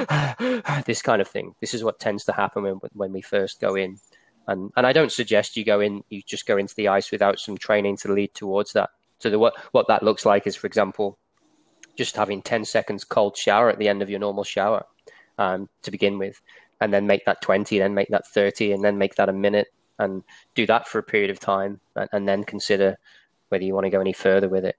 a this kind of thing. This is what tends to happen when when we first go in. And and I don't suggest you go in, you just go into the ice without some training to lead towards that. So the, what what that looks like is, for example, just having ten seconds cold shower at the end of your normal shower. Um, to begin with, and then make that twenty, then make that thirty, and then make that a minute, and do that for a period of time, and, and then consider whether you want to go any further with it.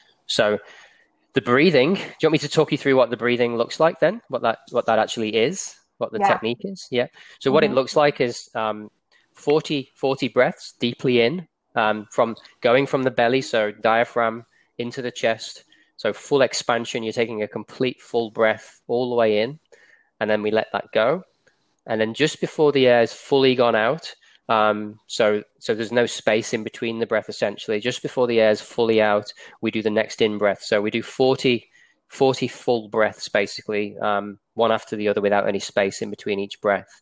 So the breathing, do you want me to talk you through what the breathing looks like then? What that what that actually is? What the Yeah. technique is? Yeah. So what Mhm. it looks like is um, forty, forty breaths deeply in, um, from going from the belly, so diaphragm into the chest. So full expansion, you're taking a complete full breath all the way in. And then we let that go. And then just before the air is fully gone out, um, so so there's no space in between the breath, essentially. Just before the air is fully out, we do the next in-breath. So we do forty, forty full breaths, basically, um, one after the other without any space in between each breath.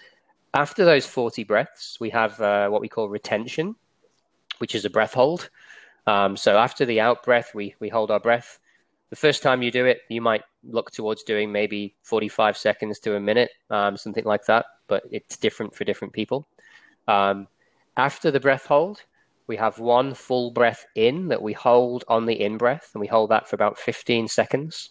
After those forty breaths, we have uh, what we call retention, which is a breath hold. Um, so after the out breath, we we hold our breath. The first time you do it, you might look towards doing maybe forty-five seconds to a minute, um, something like that, but it's different for different people. Um, after the breath hold, we have one full breath in that we hold on the in-breath, and we hold that for about fifteen seconds.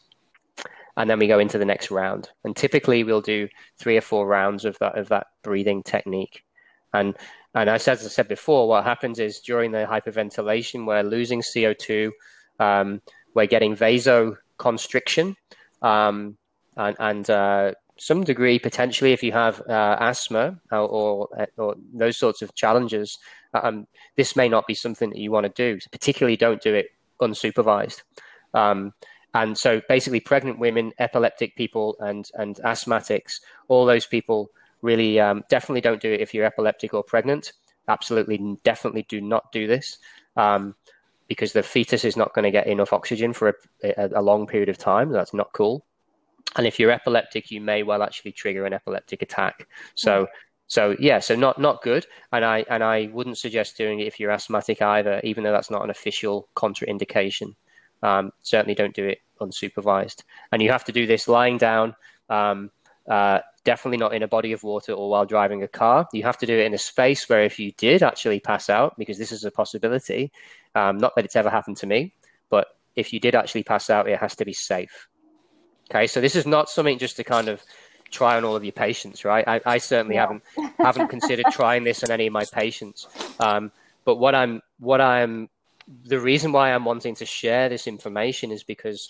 And then we go into the next round. And typically we'll do three or four rounds of that of that breathing technique. And and as I said before, what happens is during the hyperventilation, we're losing C O two, um, we're getting vasoconstriction, um, and, and uh, some degree, potentially, if you have uh, asthma or, or, or those sorts of challenges, um, this may not be something that you want to do. So particularly don't do it unsupervised. Um, And so basically pregnant women, epileptic people, and, and asthmatics, all those people really um, definitely don't do it if you're epileptic or pregnant. Absolutely, definitely do not do this um, because the fetus is not going to get enough oxygen for a, a, a long period of time. That's not cool. And if you're epileptic, you may well actually trigger an epileptic attack. So, mm. so yeah, so not not good. And I and I wouldn't suggest doing it if you're asthmatic either, even though that's not an official contraindication. Um, certainly don't do it unsupervised. And you have to do this lying down, um, uh, definitely not in a body of water or while driving a car. You have to do it in a space where if you did actually pass out, because this is a possibility, um, not that it's ever happened to me, but if you did actually pass out, it has to be safe. Okay, so this is not something just to kind of try on all of your patients, right? I, I certainly Yeah. haven't haven't considered trying this on any of my patients. Um, but what I'm what I'm the reason why I'm wanting to share this information is because,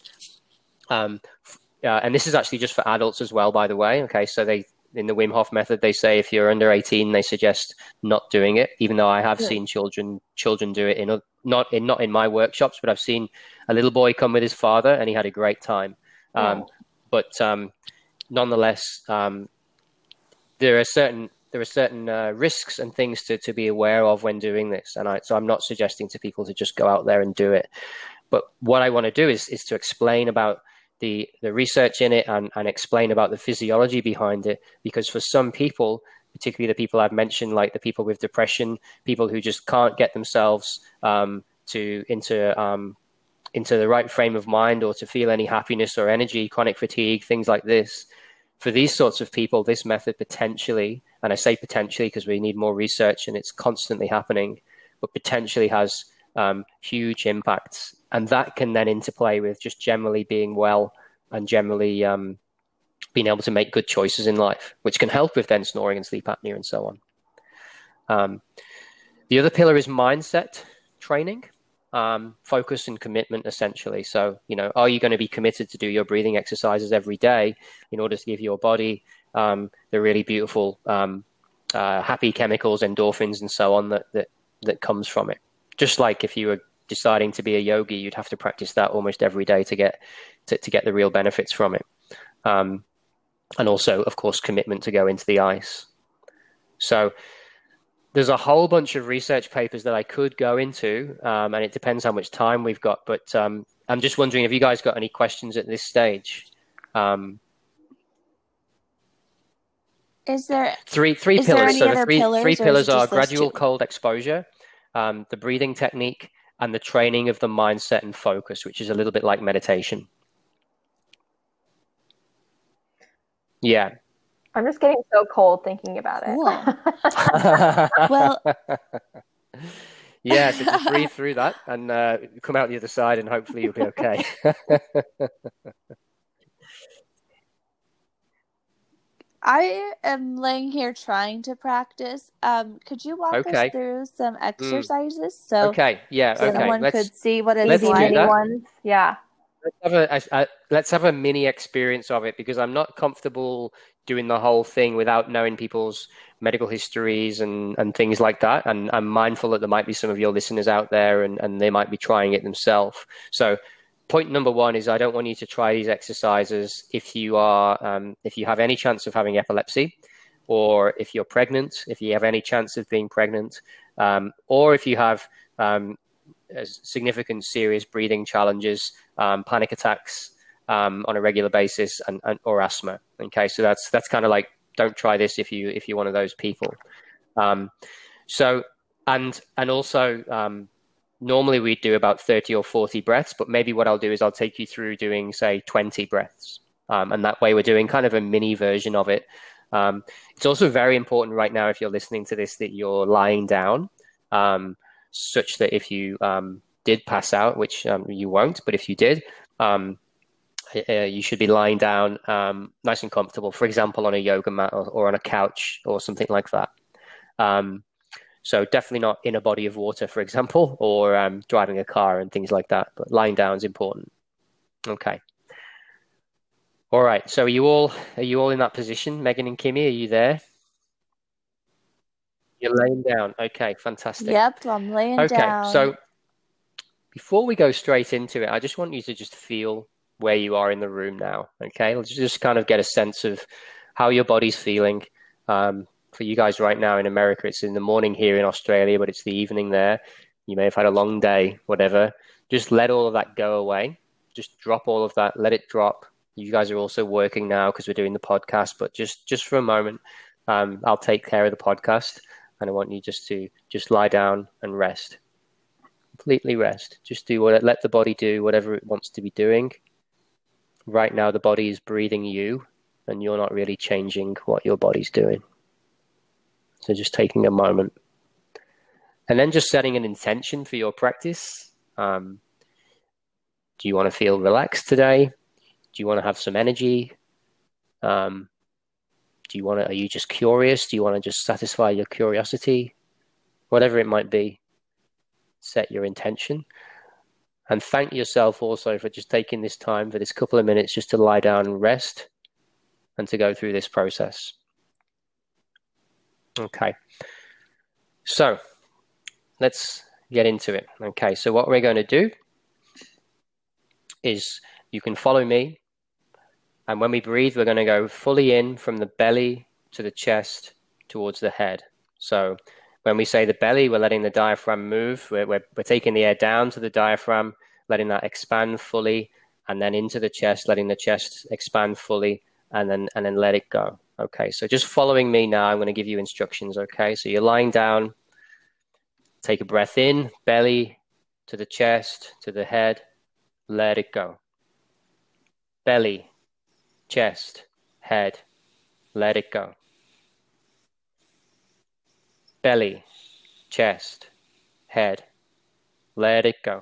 um, uh, and this is actually just for adults as well, by the way. Okay, so they in the Wim Hof method, they say if you're under eighteen, they suggest not doing it. Even though I have Good. seen children children do it in a, not in not in my workshops, but I've seen a little boy come with his father, and he had a great time. Um, but um, nonetheless, um, there are certain there are certain uh, risks and things to, to be aware of when doing this. And I, so I'm not suggesting to people to just go out there and do it. But what I want to do is is to explain about the the research in it and, and explain about the physiology behind it. Because for some people, particularly the people I've mentioned, like the people with depression, people who just can't get themselves um, to into um, into the right frame of mind or to feel any happiness or energy, chronic fatigue, things like this. For these sorts of people, this method potentially, and I say potentially because we need more research and it's constantly happening, but potentially has um, huge impacts. And that can then interplay with just generally being well and generally um, being able to make good choices in life, which can help with then snoring and sleep apnea and so on. Um, the other pillar is mindset training. Um, focus and commitment, essentially. So, you know, are you going to be committed to do your breathing exercises every day in order to give your body um, the really beautiful, um, uh, happy chemicals, endorphins, and so on that, that that comes from it? Just like if you were deciding to be a yogi, you'd have to practice that almost every day to get to, to get the real benefits from it. Um, and also, of course, commitment to go into the ice. So there's a whole bunch of research papers that I could go into, um, and it depends how much time we've got. But um, I'm just wondering, have you guys got any questions at this stage? Um, is there three three is pillars? there any So the other three pillars, three or is it pillars are just those gradual two? cold exposure, um, the breathing technique, and the training of the mindset and focus, which is a little bit like meditation. Yeah. I'm just getting so cold thinking about it. Cool. Well, yeah, so just breathe through that and uh, come out the other side and hopefully you'll be okay. I am laying here trying to practice. Um, could you walk Okay. us through some Mm. exercises so Okay. Yeah. so Okay. someone Let's could see what it's let's Easy do like? mini that. ones. Yeah. Let's have a, a, a let's have a mini experience of it, because I'm not comfortable doing the whole thing without knowing people's medical histories and, and things like that. And I'm mindful that there might be some of your listeners out there and, and they might be trying it themselves. So point number one is I don't want you to try these exercises if you are um, if you have any chance of having epilepsy, or if you're pregnant, if you have any chance of being pregnant, um, or if you have um, significant serious breathing challenges, um, panic attacks um, on a regular basis, and, and or asthma. Okay, so that's that's kind of like, don't try this if you if you're one of those people. Um, so and and also um, normally we do about thirty or forty breaths, but maybe what I'll do is I'll take you through doing say twenty breaths, um, and that way we're doing kind of a mini version of it. Um, it's also very important right now, if you're listening to this, that you're lying down, um, such that if you um, did pass out, which um, you won't, but if you did, um, uh, you should be lying down um, nice and comfortable, for example, on a yoga mat or, or on a couch or something like that. Um, so definitely not in a body of water, for example, or um, driving a car and things like that, but lying down is important. Okay. All right. So are you all are you all in that position? Megan and Kimmy, are you there? You're laying down. Okay, fantastic. Yep, I'm laying Okay, down. so before we go straight into it, I just want you to just feel where you are in the room now. Okay, let's just kind of get a sense of how your body's feeling. Um, for you guys right now in America, it's in the morning here in Australia, but it's the evening there. You may have had a long day, whatever. Just let all of that go away. Just drop all of that, let it drop. You guys are also working now because we're doing the podcast, but just, just for a moment, um, I'll take care of the podcast, and I want you just to just lie down and rest. Completely rest. Just do what, let the body do whatever it wants to be doing. Right now, the body is breathing you, and you're not really changing what your body's doing. So just taking a moment. And then just setting an intention for your practice. Um, do you want to feel relaxed today? Do you want to have some energy? Um, do you want to, are you just curious? Do you want to just satisfy your curiosity? Whatever it might be, set your intention. And thank yourself also for just taking this time for this couple of minutes just to lie down and rest and to go through this process. Okay. So let's get into it. Okay. So what we're going to do is you can follow me. And when we breathe, we're going to go fully in from the belly to the chest towards the head. So when we say the belly, we're letting the diaphragm move. We're, we're, we're taking the air down to the diaphragm, letting that expand fully, and then into the chest, letting the chest expand fully, and then and then let it go. Okay, so just following me now, I'm going to give you instructions, okay? So you're lying down, take a breath in, belly to the chest, to the head, let it go. Belly, chest, head, let it go. Belly, chest, head, let it go.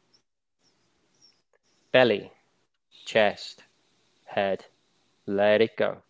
Belly, chest, head, let it go.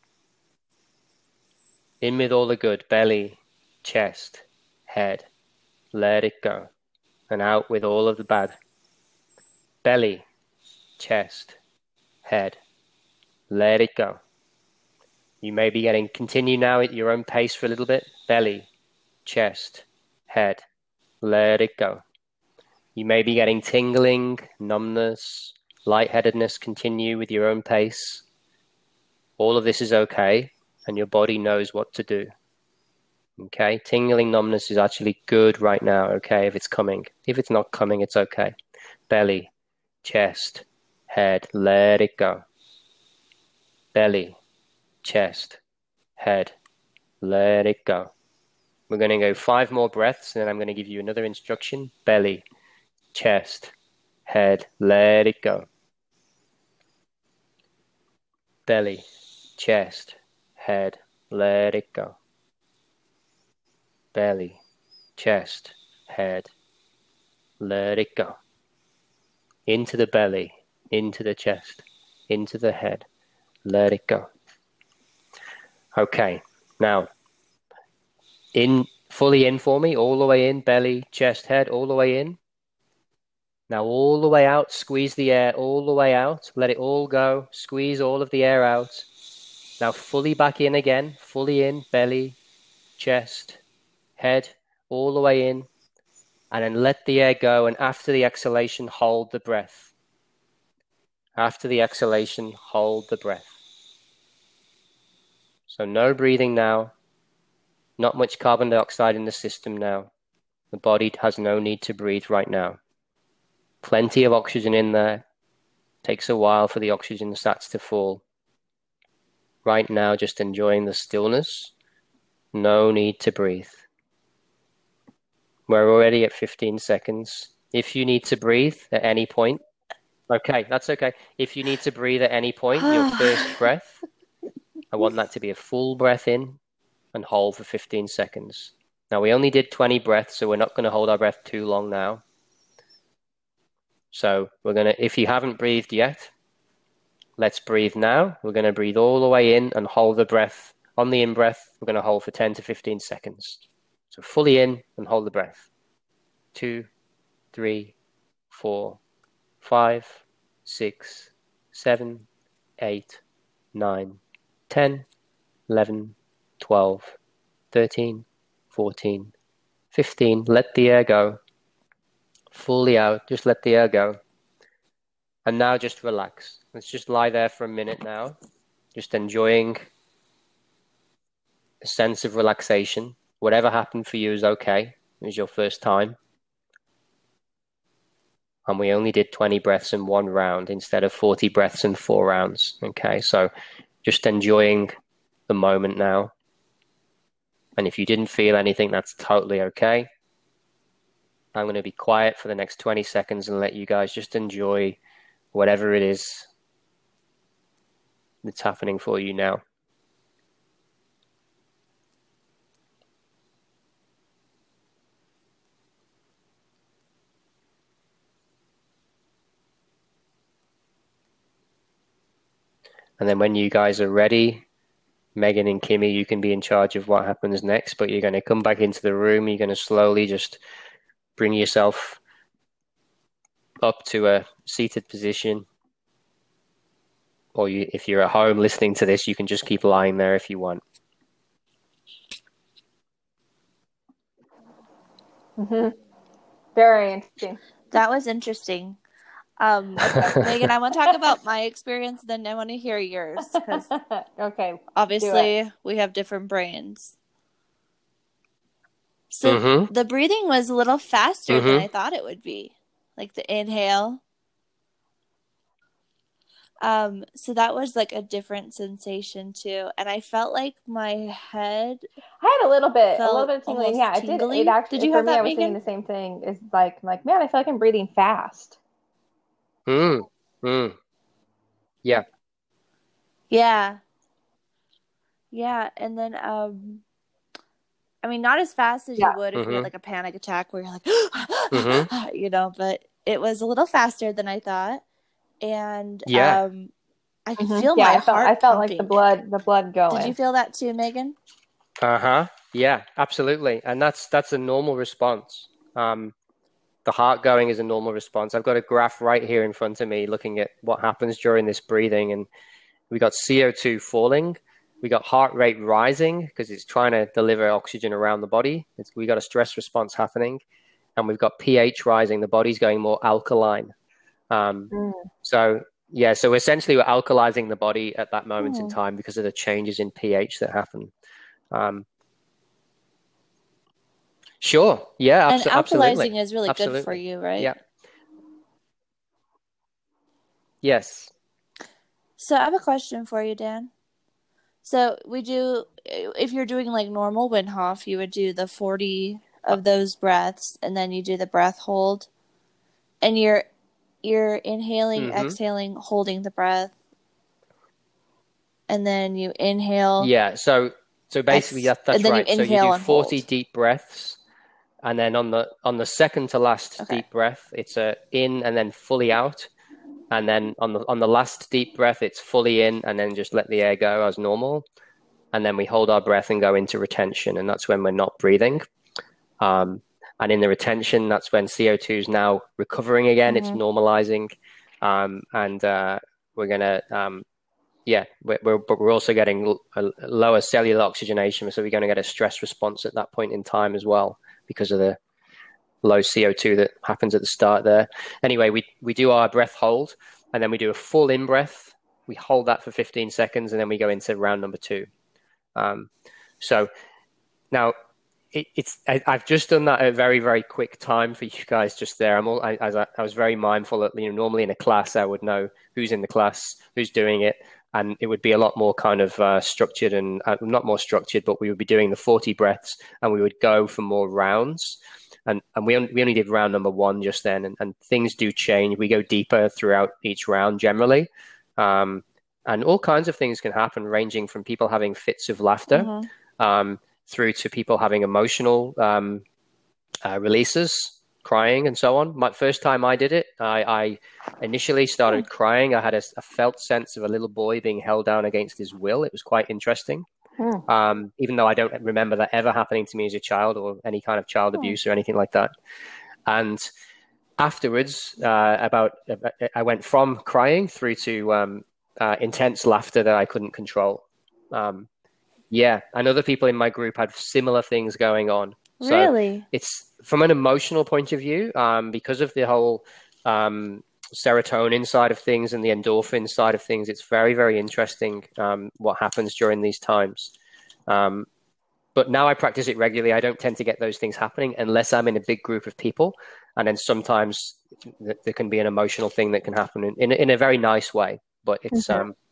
In with all the good, belly, chest, head, let it go. And out with all of the bad. Belly, chest, head, let it go. You may be getting, continue now at your own pace for a little bit. Belly, chest, head, let it go. You may be getting tingling, numbness, lightheadedness. Continue with your own pace. All of this is okay, and your body knows what to do. Okay, tingling, numbness is actually good right now, okay, if it's coming. If it's not coming, it's okay. Belly, chest, head, let it go. Belly, chest, head, let it go. We're going to go five more breaths, and then I'm going to give you another instruction. Belly, chest, head, let it go. Belly, chest, head, let it go. Belly, chest, head, let it go. Into the belly, into the chest, into the head, let it go. Okay, now, in fully in for me, all the way in, belly, chest, head, all the way in. Now all the way out, squeeze the air all the way out, let it all go, squeeze all of the air out. Now fully back in again, fully in, belly, chest, head, all the way in, and then let the air go, and after the exhalation, hold the breath. After the exhalation, hold the breath. So no breathing now, not much carbon dioxide in the system now. The body has no need to breathe right now. Plenty of oxygen in there. Takes a while for the oxygen sats to fall. Right now, just enjoying the stillness. No need to breathe. We're already at fifteen seconds. If you need to breathe at any point, okay, that's okay. If you need to breathe at any point, your first breath, I want that to be a full breath in and hold for fifteen seconds. Now, we only did twenty breaths, so we're not going to hold our breath too long now. So we're going to, if you haven't breathed yet, let's breathe now. We're going to breathe all the way in and hold the breath. On the in-breath, we're going to hold for ten to fifteen seconds. So fully in and hold the breath. Two, three, four, five, six, seven, eight, nine, ten, eleven, twelve, thirteen, fourteen, fifteen. Let the air go. Fully out. Just let the air go. And now just relax. Let's just lie there for a minute now, just enjoying a sense of relaxation. Whatever happened for you is okay. It was your first time. And we only did twenty breaths in one round instead of forty breaths in four rounds. Okay, so just enjoying the moment now. And if you didn't feel anything, that's totally okay. I'm going to be quiet for the next twenty seconds and let you guys just enjoy whatever it is that's happening for you now. And then when you guys are ready, Megan and Kimmy, you can be in charge of what happens next, but you're going to come back into the room. You're going to slowly just bring yourself up to a seated position. Or you, if you're at home listening to this, you can just keep lying there if you want. Mm-hmm. Very interesting. That was interesting. Um, okay. Megan, I want to talk about my experience, then I want to hear yours. Because okay, obviously we have different brains. So mm-hmm. the breathing was a little faster mm-hmm. than I thought it would be. Like the inhale. Um, so that was like a different sensation too. And I felt like my head I had a little bit, a little bit of tingling. Yeah, it did. It actually, did you for have me, that, I was Megan? saying the same thing. Is like, like, man, I feel like I'm breathing fast. Mm. Mm. Yeah. Yeah. Yeah. And then, um, I mean, not as fast as Yeah. you would if mm-hmm. you had like a panic attack where you're like, mm-hmm. you know, but it was a little faster than I thought. And yeah. um, I could mm-hmm. feel yeah, my I felt, heart I felt pumping. like the blood, the blood going. Did you feel that too, Megan? Uh-huh. Yeah, absolutely. And that's that's a normal response. Um, the heart going is a normal response. I've got a graph right here in front of me looking at what happens during this breathing. And we got C O two falling. We got heart rate rising because it's trying to deliver oxygen around the body. It's, we got a stress response happening. And we've got pH rising. The body's going more alkaline. Um, mm. So, yeah, so essentially we're alkalizing the body at that moment mm. in time because of the changes in pH that happen. Um, sure. Yeah, abso- and alkalizing absolutely. is really absolutely. good for you, right? Yeah. Yes. So I have a question for you, Dan. So we do, if you're doing like normal Wim Hof, you would do the forty of those breaths, and then you do the breath hold, and you're you're inhaling, mm-hmm. exhaling, holding the breath, and then you inhale. Yeah. So so basically, ex- that, that's right. You so you do forty hold. deep breaths, and then on the on the second to last okay. deep breath, it's a in and then fully out. And then on the on the last deep breath, it's fully in and then just let the air go as normal. And then we hold our breath and go into retention. And that's when we're not breathing. Um, and in the retention, that's when C O two is now recovering again. Mm-hmm. It's normalizing. Um, and uh, we're going to, um, yeah, we're, we're, but we're also getting a lower cellular oxygenation. So we're going to get a stress response at that point in time as well because of the low C O two that happens at the start there. Anyway, we, we do our breath hold, and then we do a full in breath. We hold that for fifteen seconds, and then we go into round number two. Um, so now it, it's I, I've just done that at a very, very quick time for you guys just there. I'm all, I, as I, I was very mindful that, you know, normally in a class, I would know who's in the class, who's doing it, and it would be a lot more kind of uh, structured and uh, not more structured, but we would be doing the forty breaths, and we would go for more rounds. And and we only, we only did round number one just then, and, and things do change. We go deeper throughout each round generally, um, and all kinds of things can happen, ranging from people having fits of laughter mm-hmm. um, through to people having emotional um, uh, releases, crying, and so on. My first time I did it, I, I initially started crying. I had a, a felt sense of a little boy being held down against his will. It was quite interesting. Hmm. Um, even though I don't remember that ever happening to me as a child or any kind of child hmm. abuse or anything like that. And afterwards, uh, about uh, I went from crying through to um, uh, intense laughter that I couldn't control. Um, yeah, and other people in my group had similar things going on. So really? It's from an emotional point of view, um, because of the whole um, serotonin side of things and the endorphin side of things. It's very, very interesting um, what happens during these times. Um, but now I practice it regularly. I don't tend to get those things happening unless I'm in a big group of people. And then sometimes th- there can be an emotional thing that can happen in, in, in a very nice way. But it's Mhm. um,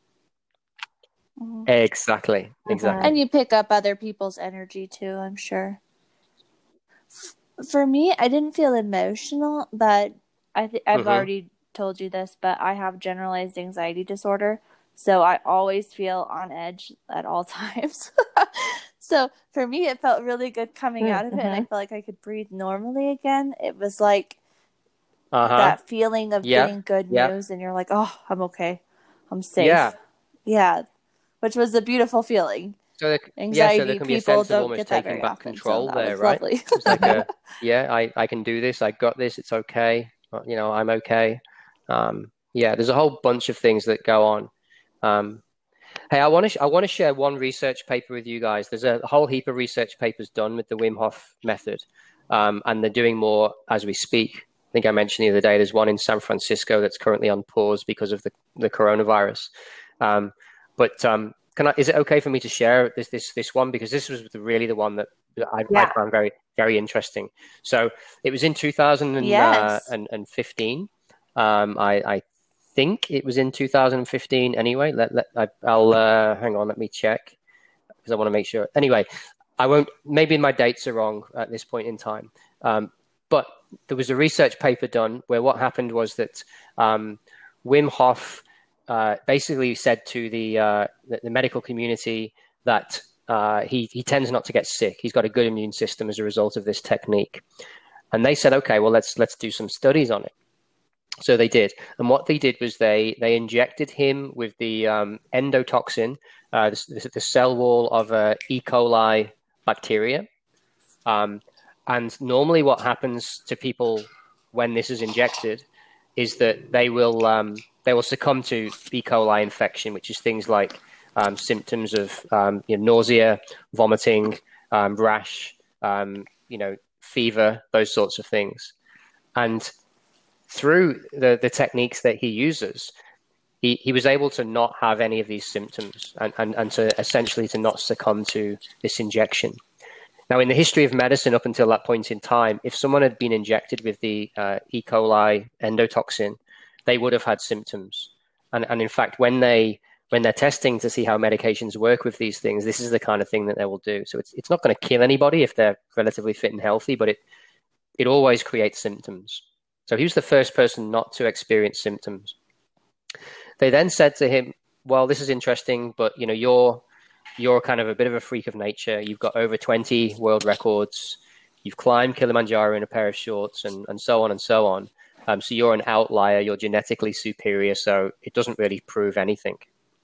exactly, exactly. And you pick up other people's energy too, I'm sure. For me, I didn't feel emotional, but I th- I've Mhm. already told you this, but I have generalized anxiety disorder, so I always feel on edge at all times. So for me, it felt really good coming out of it, and I Mhm. felt like I could breathe normally again. It was like Uh-huh. that feeling of Yeah. getting good Yeah. news, and you're like, oh, I'm okay. I'm safe. Yeah. Yeah, which was a beautiful feeling. So there, yeah, so Anxiety there can be a people sense of don't almost get that taking very back often, so control that there, was right? lovely. It's like a, yeah, I, I can do this. I got this. It's okay. Uh, You know, I'm okay. Um, yeah, there's a whole bunch of things that go on. Um, hey, I want to, sh- I want to share one research paper with you guys. There's a whole heap of research papers done with the Wim Hof method. Um, and they're doing more as we speak. I think I mentioned the other day, there's one in San Francisco that's currently on pause because of the, the coronavirus. Um, but um, can I, is it okay for me to share this this this one, because this was the, really the one that I, I Yeah. found very very interesting. So it was in two thousand Yes. fifteen. Um, I, I think it was in two thousand fifteen anyway. Let, let I, I'll uh, hang on. Let me check because I want to make sure. Anyway, I won't. Maybe my dates are wrong at this point in time. Um, but there was a research paper done where what happened was that um, Wim Hof uh, basically said to the, uh, the the medical community that uh, he he tends not to get sick. He's got a good immune system as a result of this technique. And they said, okay, well let's let's do some studies on it. So they did, and what they did was they they injected him with the um, endotoxin, uh, the, the cell wall of a E. coli bacteria. Um, and normally, what happens to people when this is injected is that they will um, they will succumb to E. coli infection, which is things like um, symptoms of um, you know, nausea, vomiting, um, rash, um, you know, fever, those sorts of things. And through the, the techniques that he uses, he, he was able to not have any of these symptoms and, and, and to essentially to not succumb to this injection. Now, in the history of medicine up until that point in time, if someone had been injected with the uh, E. coli endotoxin, they would have had symptoms. And, and in fact, when, they, when they're testing to see how medications work with these things, this is the kind of thing that they will do. So it's, it's not going to kill anybody if they're relatively fit and healthy, but it, it always creates symptoms. So he was the first person not to experience symptoms. They then said to him, well, this is interesting, but you know, you're you're kind of a bit of a freak of nature. You've got over twenty world records. You've climbed Kilimanjaro in a pair of shorts, and, and so on and so on. Um, so you're an outlier. You're genetically superior. So it doesn't really prove anything.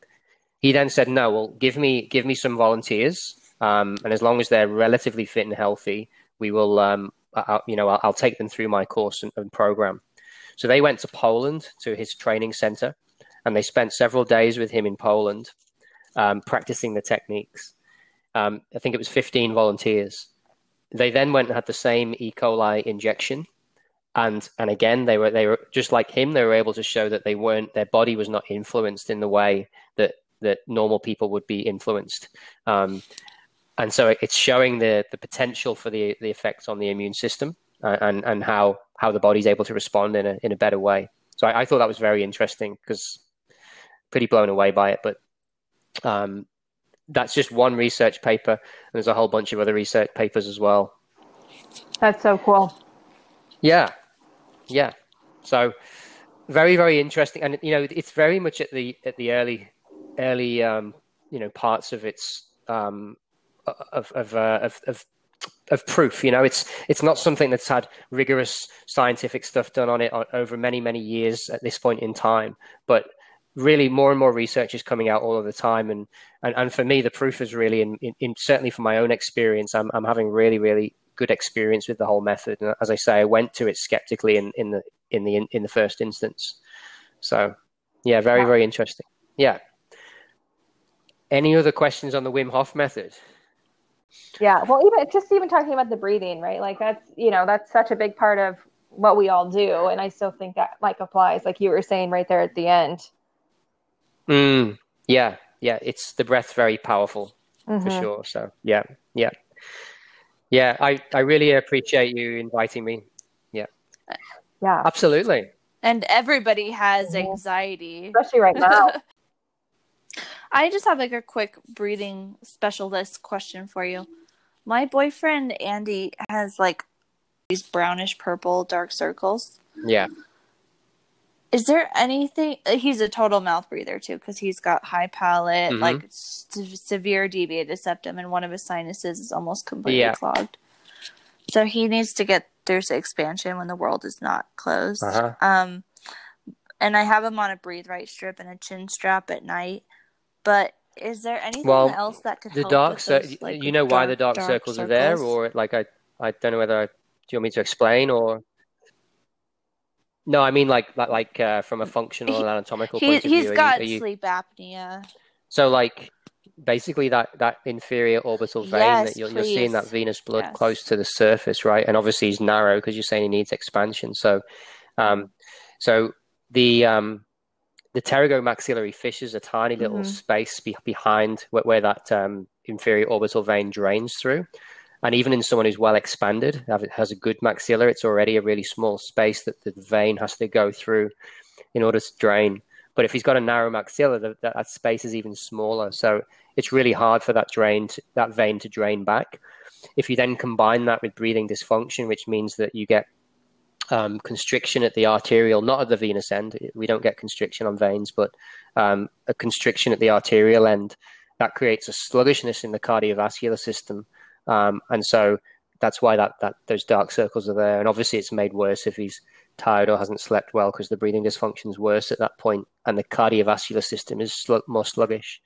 He then said, no, well, give me give me some volunteers, um, and as long as they're relatively fit and healthy, we will, um, I, you know, I'll, I'll take them through my course and, and program. So they went to Poland to his training center, and they spent several days with him in Poland, um, practicing the techniques. Um, I think it was fifteen volunteers. They then went and had the same E. coli injection, and and again they were they were just like him. They were able to show that they weren't their body was not influenced in the way that that normal people would be influenced. Um, and so it's showing the the potential for the the effects on the immune system, uh, and and how how the body's able to respond in a in a better way. So I, I thought that was very interesting, because pretty blown away by it. But um, that's just one research paper, and there's a whole bunch of other research papers as well. That's so cool. Yeah, yeah. So very very interesting, and you know it's very much at the at the early early um, you know parts of its um, of of, uh, of of of proof. You know, it's it's not something that's had rigorous scientific stuff done on it on, over many many years at this point in time, but really more and more research is coming out all of the time, and and, and for me the proof is really in, in, in certainly from my own experience, I'm I'm having really really good experience with the whole method. And as I say, I went to it skeptically in, in the in the in, in the first instance. So yeah, very very interesting. Yeah. Any other questions on the Wim Hof method? Yeah, well, even just even talking about the breathing, right? Like that's, you know, that's such a big part of what we all do. And I still think that like applies, like you were saying right there at the end. Mm, yeah, yeah. It's the breath very powerful Mm-hmm. for sure. So yeah, yeah, yeah. I I really appreciate you inviting me. Yeah, Yeah, absolutely. And everybody has Mhm. anxiety, especially right now. I just have like a quick breathing specialist question for you. My boyfriend Andy has like these brownish purple dark circles. Yeah. Is there anything? He's a total mouth breather too, because he's got high palate, Mm-hmm. like se- severe deviated septum, and one of his sinuses is almost completely Yeah. clogged. So he needs to get through expansion when the world is not closed. Uh-huh. Um, and I have him on a breathe right strip and a chin strap at night. But is there anything Well, else that could the help dark with cir- those, like, you know why the dark, dark circles, are there, circles? or like I I don't know whether I, do you want me to explain or no? I mean like like like uh, from a functional He, anatomical he point of he's view. Are you got are you sleep apnea. so like basically that that inferior orbital vein Yes, that you're you're seeing that please. venous blood Yes. close to the surface, right? And obviously he's narrow because you're saying he needs expansion. So um so the um the pterygomaxillary fissure, a tiny little Mhm. space be- behind where, where that um, inferior orbital vein drains through. And even in someone who's well expanded, has a good maxilla, it's already a really small space that the vein has to go through in order to drain. But if he's got a narrow maxilla, that, that space is even smaller. So it's really hard for that drain, to, that vein to drain back. If you then combine that with breathing dysfunction, which means that you get um, constriction at the arterial, not at the venous end. We don't get constriction on veins, but um, a constriction at the arterial end that creates a sluggishness in the cardiovascular system, um, and so that's why that that those dark circles are there. And obviously, it's made worse if he's tired or hasn't slept well because the breathing dysfunction is worse at that point, and the cardiovascular system is sl- more sluggish.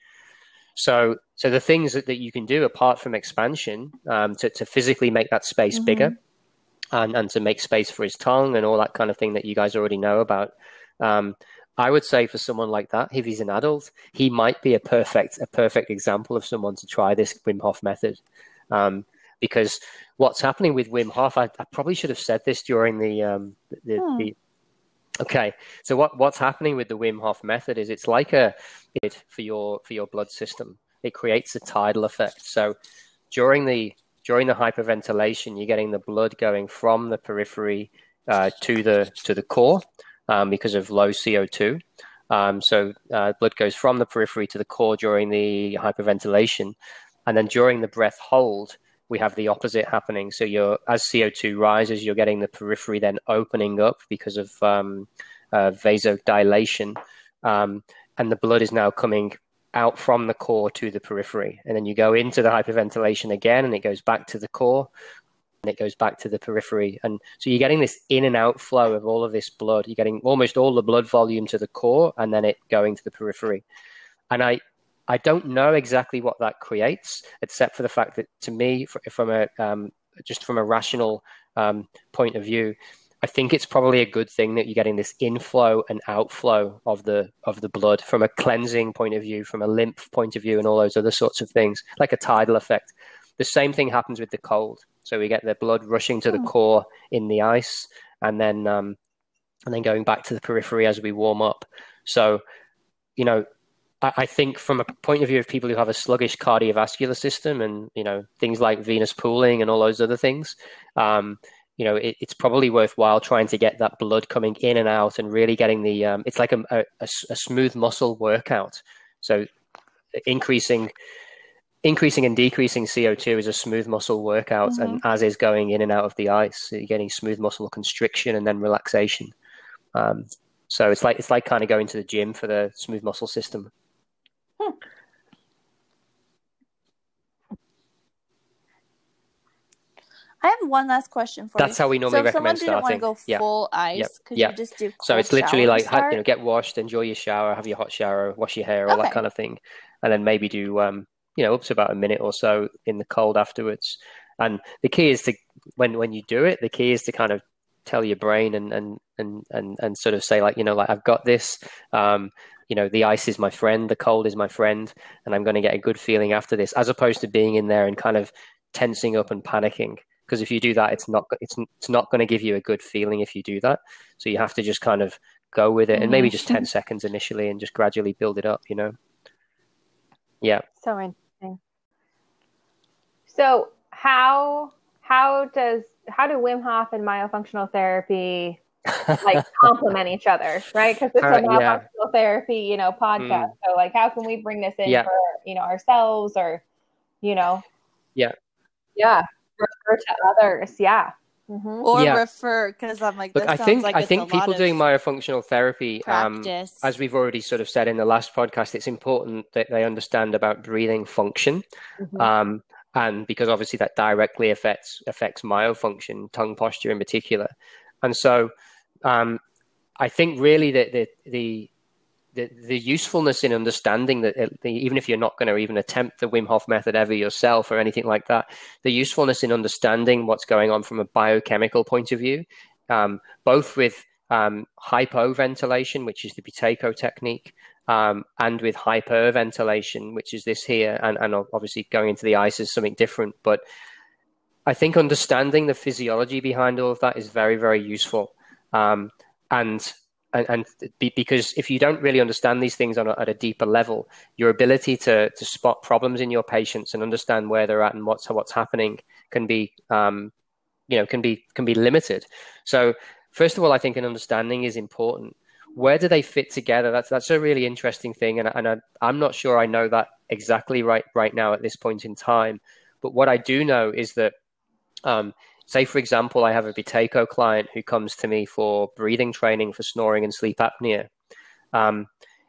So, so the things that, that you can do apart from expansion um, to to physically make that space Mm-hmm. bigger. And, and to make space for his tongue and all that kind of thing that you guys already know about. Um, I would say for someone like that, if he's an adult, he might be a perfect a perfect example of someone to try this Wim Hof method. Um, because what's happening with Wim Hof, I, I probably should have said this during the um, the, Hmm. the okay. So what what's happening with the Wim Hof method is it's like a it for your for your blood system. It creates a tidal effect. So during the During the hyperventilation, you're getting the blood going from the periphery uh, to the to the core um, because of low C O two. Um, so uh, blood goes from the periphery to the core during the hyperventilation, and then during the breath hold, we have the opposite happening. So you're as C O two rises, you're getting the periphery then opening up because of um, uh, vasodilation, um, and the blood is now coming out from the core to the periphery, and then you go into the hyperventilation again, and it goes back to the core, and it goes back to the periphery, and so you're getting this in and out flow of all of this blood. You're getting almost all the blood volume to the core, and then it going to the periphery. And I, I don't know exactly what that creates, except for the fact that to me, from a um, just from a rational um, point of view, I think it's probably a good thing that you're getting this inflow and outflow of the of the blood from a cleansing point of view, from a lymph point of view, and all those other sorts of things, like a tidal effect. The same thing happens with the cold. So we get the blood rushing to the Hmm. core in the ice, and then um, and then going back to the periphery as we warm up. So, you know, I, I think from a point of view of people who have a sluggish cardiovascular system, and you know things like venous pooling and all those other things. Um, you know, it, it's probably worthwhile trying to get that blood coming in and out and really getting the, um, it's like a, a, a smooth muscle workout. So increasing, increasing and decreasing C O two is a smooth muscle workout, Mm-hmm. and as is going in and out of the ice, so you're getting smooth muscle constriction and then relaxation. Um, so it's like, it's like kind of going to the gym for the smooth muscle system. Hmm. I have one last question for That's you. how we normally so if someone recommend didn't want to starting. go Yeah. full ice, Yep. could Yep. you just do cold So it's literally shower like, to start? you know, get washed, enjoy your shower, have your hot shower, wash your hair, all Okay. that kind of thing. And then maybe do, um, you know, up to about a minute or so in the cold afterwards. And the key is to, when, when you do it, the key is to kind of tell your brain and, and, and, and, and sort of say like, you know, like I've got this, um, you know, the ice is my friend, the cold is my friend, and I'm going to get a good feeling after this, as opposed to being in there and kind of tensing up and panicking. because if you do that, it's not it's it's not going to give you a good feeling if you do that. So you have to just kind of go with it, and maybe just ten seconds initially, and just gradually build it up. You know. Yeah. So interesting. So how how does how do Wim Hof and myofunctional therapy like complement each other, right? Because it's a myofunctional yeah. therapy, you know, podcast. Mm. So like, how can we bring this in yeah. for you know ourselves, or you know, yeah, yeah, refer to others, yeah, mm-hmm. or yeah. refer because I'm like, look, this I think like I think people doing myofunctional therapy, um, practice. as we've already sort of said in the last podcast, it's important that they understand about breathing function. Mm-hmm. Um, and because obviously that directly affects affects myofunction, tongue posture in particular, and so. Um, I think really that the, the the the usefulness in understanding that it, the, even if you're not going to even attempt the Wim Hof method ever yourself or anything like that, the usefulness in understanding what's going on from a biochemical point of view, um, both with um, hypoventilation, which is the Buteyko technique, um, and with hyperventilation, which is this here, and, and obviously going into the ice is something different. But I think understanding the physiology behind all of that is very, very useful. Um, and, and, and be, because if you don't really understand these things on a, at a deeper level, your ability to, to spot problems in your patients and understand where they're at and what's, what's happening can be, um, you know, can be, can be limited. So first of all, I think an understanding is important. Where do they fit together? That's, that's a really interesting thing. And, and I, I'm not sure I know that exactly right, right now at this point in time. But what I do know is that, um, say, for example, I have a Buteyko client who comes to me for breathing training for snoring and sleep apnea. Um,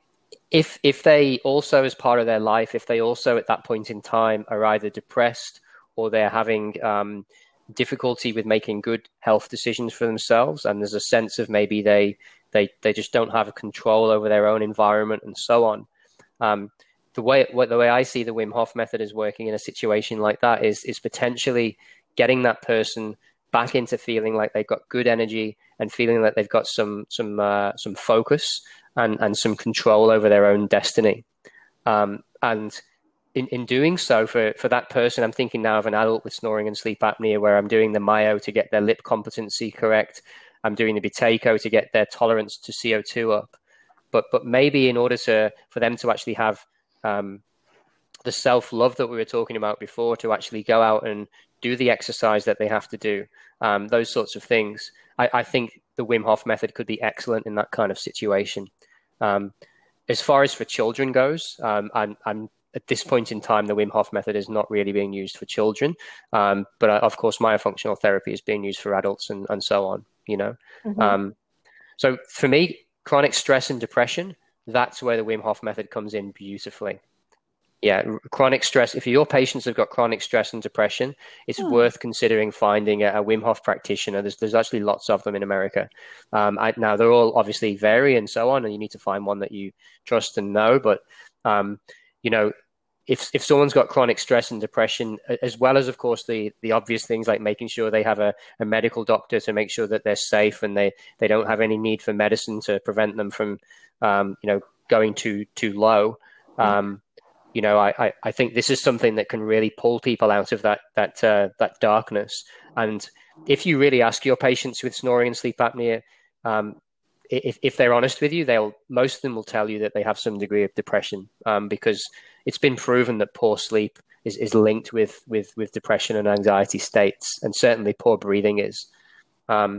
if if they also, as part of their life, if they also at that point in time are either depressed or they're having um, difficulty with making good health decisions for themselves, and there's a sense of maybe they they they just don't have control over their own environment and so on. Um, the way the way I see the Wim Hof method is working in a situation like that is is potentially getting that person back into feeling like they've got good energy and feeling like they've got some some uh, some focus and, and some control over their own destiny. Um, and in, in doing so, for, for that person, I'm thinking now of an adult with snoring and sleep apnea where I'm doing the myo to get their lip competency correct. I'm doing the Buteyko to get their tolerance to C O two up. But but maybe in order to for them to actually have um, the self-love that we were talking about before, to actually go out and do the exercise that they have to do, um, those sorts of things. I, I think the Wim Hof method could be excellent in that kind of situation. Um, as far as for children goes, um, I'm, I'm at this point in time, the Wim Hof method is not really being used for children. Um, but uh, of course, myofunctional therapy is being used for adults and, and so on, you know. Mm-hmm. Um, so for me, chronic stress and depression, that's where the Wim Hof method comes in beautifully. Yeah, chronic stress. If your patients have got chronic stress and depression, it's hmm. worth considering finding a, a Wim Hof practitioner. There's there's actually lots of them in America. Um, I, now, they're all obviously vary and so on, and you need to find one that you trust and know. But, um, you know, if if someone's got chronic stress and depression, as well as, of course, the, the obvious things like making sure they have a, a medical doctor to make sure that they're safe and they, they don't have any need for medicine to prevent them from, um, you know, going too, too low. Um, You know, I, I think this is something that can really pull people out of that that uh, that darkness. And if you really ask your patients with snoring and sleep apnea, um, if if they're honest with you, they'll most of them will tell you that they have some degree of depression, um, because it's been proven that poor sleep is, is linked with with with depression and anxiety states, and certainly poor breathing is. Um,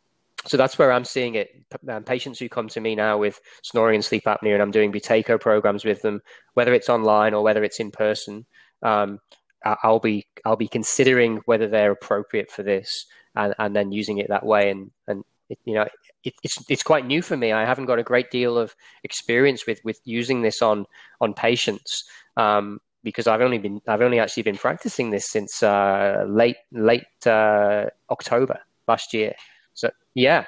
So that's where I'm seeing it. Um, patients who come to me now with snoring and sleep apnea, and I'm doing Buteyko programs with them, whether it's online or whether it's in person, um, I'll be I'll be considering whether they're appropriate for this, and, and then using it that way. And and it, you know, it, it's it's quite new for me. I haven't got a great deal of experience with with using this on on patients, um, because I've only been I've only actually been practicing this since uh, late late uh, October last year. So, yeah.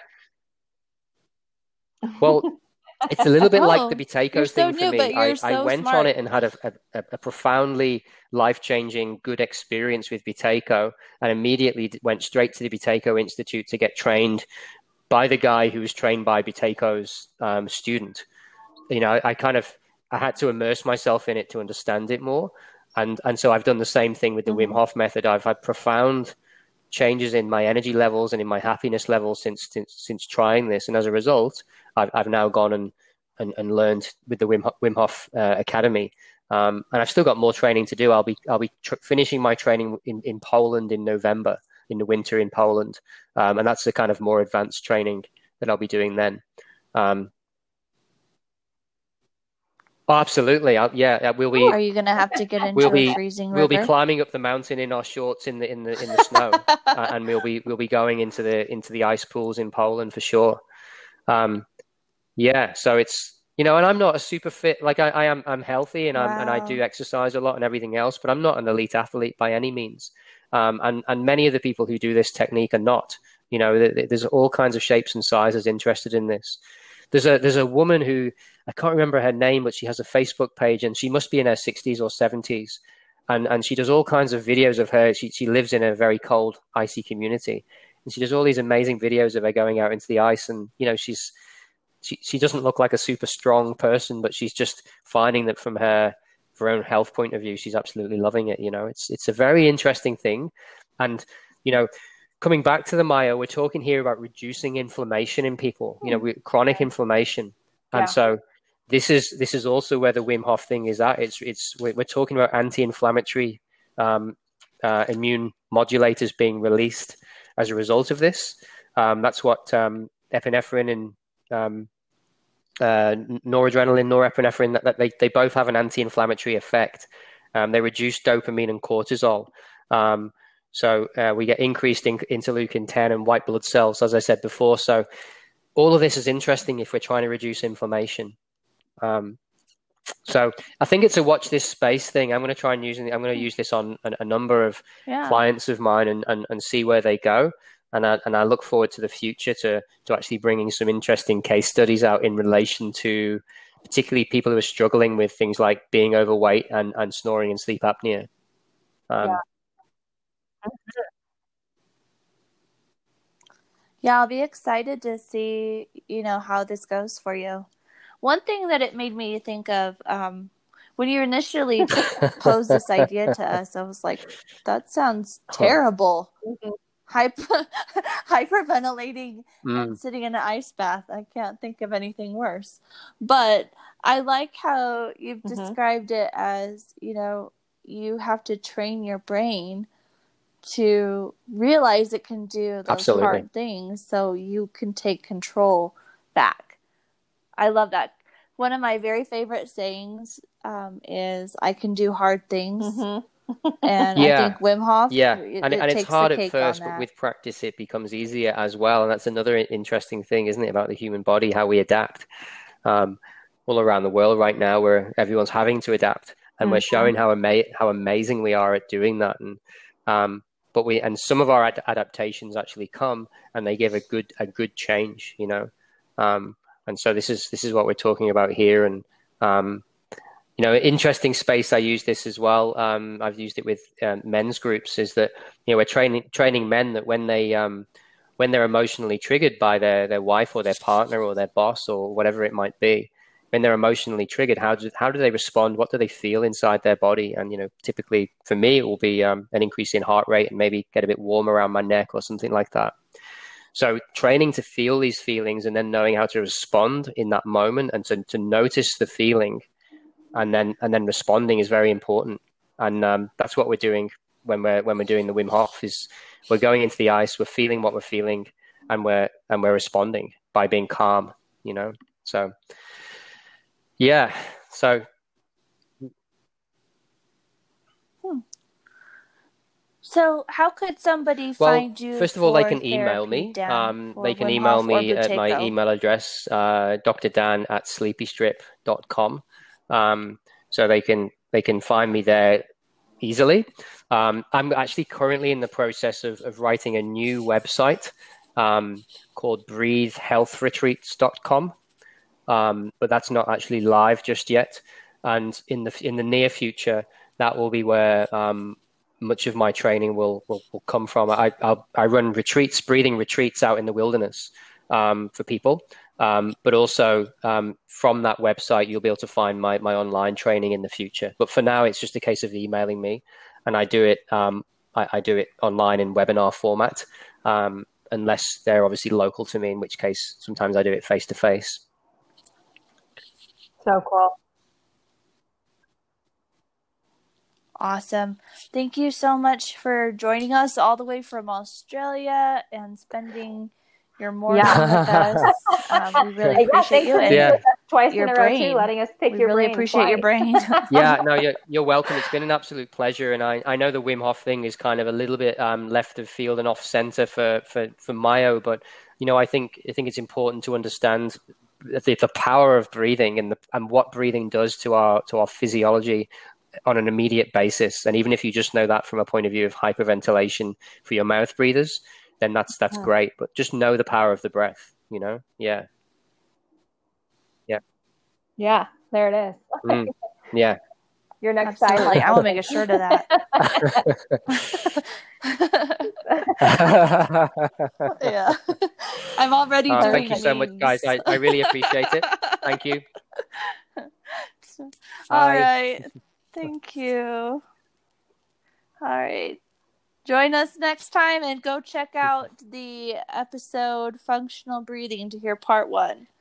Well, it's a little bit oh, like the Buteyko thing so for new, me. I, so I went smart. on it and had a, a, a profoundly life-changing, good experience with Buteyko, and immediately went straight to the Buteyko Institute to get trained by the guy who was trained by Buteyko's um, student. You know, I, I kind of I had to immerse myself in it to understand it more, and and so I've done the same thing with the mm-hmm. Wim Hof method. I've had profound changes in my energy levels and in my happiness levels since since, since trying this. And as a result, I've, I've now gone and, and, and learned with the Wim, Wim Hof uh, Academy. Um, and I've still got more training to do. I'll be I'll be tr- finishing my training in, in Poland in November, in the winter in Poland. Um, and that's the kind of more advanced training that I'll be doing then. Um, oh, absolutely. I'll, yeah, we'll be. Are you going to have to get into we'll a be, freezing We'll river? be climbing up the mountain in our shorts in the in the in the snow, uh, and we'll be we'll be going into the into the ice pools in Poland for sure. Um, yeah, so it's you know, and I'm not a super fit. Like I, I am, I'm healthy, and I'm and I do Wow. exercise a lot and everything else, but I'm not an elite athlete by any means. Um, and and many of the people who do this technique are not. You know, th- there's all kinds of shapes and sizes interested in this. There's a there's a woman who I can't remember her name, but she has a Facebook page, and she must be in her sixties or seventies, and and she does all kinds of videos of her. She she lives in a very cold, icy community, and she does all these amazing videos of her going out into the ice, and you know she's she she doesn't look like a super strong person, but she's just finding that from her for her own health point of view, she's absolutely loving it. You know, it's it's a very interesting thing, and you know. Coming back to the Maya, we're talking here about reducing inflammation in people, you know, we, chronic inflammation. And Yeah. so this is this is also where the Wim Hof thing is at. It's it's we're, we're talking about anti-inflammatory um, uh, immune modulators being released as a result of this. Um, that's what um, epinephrine and um, uh, noradrenaline, norepinephrine, that, that they, they both have an anti-inflammatory effect. Um, they reduce dopamine and cortisol. Um, So uh, we get increased in, interleukin ten and white blood cells, as I said before. So all of this is interesting if we're trying to reduce inflammation. Um, so I think it's a watch this space thing. I'm going to try and use I'm going to use this on a, a number of Yeah. clients of mine and, and, and see where they go. And I, and I look forward to the future to to actually bringing some interesting case studies out in relation to particularly people who are struggling with things like being overweight and, and snoring and sleep apnea. Um, Yeah. Yeah, I'll be excited to see, you know, how this goes for you. One thing that it made me think of, um, when you initially posed this idea to us, I was like, that sounds terrible. Mhm. Hyper, hyperventilating Mm. and sitting in an ice bath. I can't think of anything worse. But I like how you've Mhm. described it as, you know, you have to train your brain to realize it can do those Absolutely. hard things so you can take control back. I love that. One of my very favorite sayings um, is, I can do hard things. Mhm. And Yeah. I think Wim Hof, Yeah, it, and it and it's takes hard the at cake first, on but that. with practice it becomes easier as well. And that's another i- interesting thing, isn't it, about the human body, how we adapt. Um, all around the world right now, where everyone's having to adapt, and we're Mhm. showing how ama- how amazing we are at doing that. And um, but we and some of our ad- adaptations actually come, and they give a good a good change, you know. Um, and so this is this is what we're talking about here, and um, you know, interesting space. I use this as well. Um, I've used it with um, men's groups. Is that you know we're training training men that when they um, when they're emotionally triggered by their their wife or their partner or their boss or whatever it might be, when they're emotionally triggered, how do how do they respond? What do they feel inside their body? And you know, typically for me, it will be um, an increase in heart rate and maybe get a bit warm around my neck or something like that. So training to feel these feelings and then knowing how to respond in that moment and to, to notice the feeling and then and then responding is very important. And um, that's what we're doing when we're when we're doing the Wim Hof. Is we're going into the ice, we're feeling what we're feeling, and we're and we're responding by being calm. You know, so yeah, so So how could somebody well, find you first of all, they for can email therapy, me. Dan, Um, for they can Wim email Hof or me at my Buteyko? email address, uh, d r dan at sleepystrip dot com. Um, so they can they can find me there easily. Um, I'm actually currently in the process of, of writing a new website um, called breathe health retreats dot com, um, but that's not actually live just yet. And in the in the near future, that will be where um, much of my training will will, will come from. I I'll, I run retreats, breathing retreats out in the wilderness um, for people. Um, but also um, from that website, you'll be able to find my, my online training in the future. But for now, it's just a case of emailing me, and I do it um, I, I do it online in webinar format, um, unless they're obviously local to me, in which case sometimes I do it face to face. So cool. Awesome. Thank you so much for joining us all the way from Australia and spending your morning Yeah. with us. Um, we really Yeah, appreciate thanks you for and being Yeah. with us twice your in a row brain. too, letting us pick we your really brain appreciate your twice. brain. Yeah, no, you're, you're welcome. It's been an absolute pleasure. And I, I know the Wim Hof thing is kind of a little bit um, left of field and off center for, for, for Mayo, but, you know, I think, I think it's important to understand the, the power of breathing and the, and what breathing does to our, to our physiology on an immediate basis. And even if you just know that from a point of view of hyperventilation for your mouth breathers, then that's, that's Yeah. great. But just know the power of the breath, you know? Yeah. Yeah. Yeah, there it is. Mm. Yeah. Your next side. Absolutely. I will make a shirt of that. Yeah. I'm already Uh, doing thank you so much, guys. I, I really appreciate it. Thank you. All Bye. right. Thank you. All right. Join us next time and go check out the episode Functional Breathing to hear part one.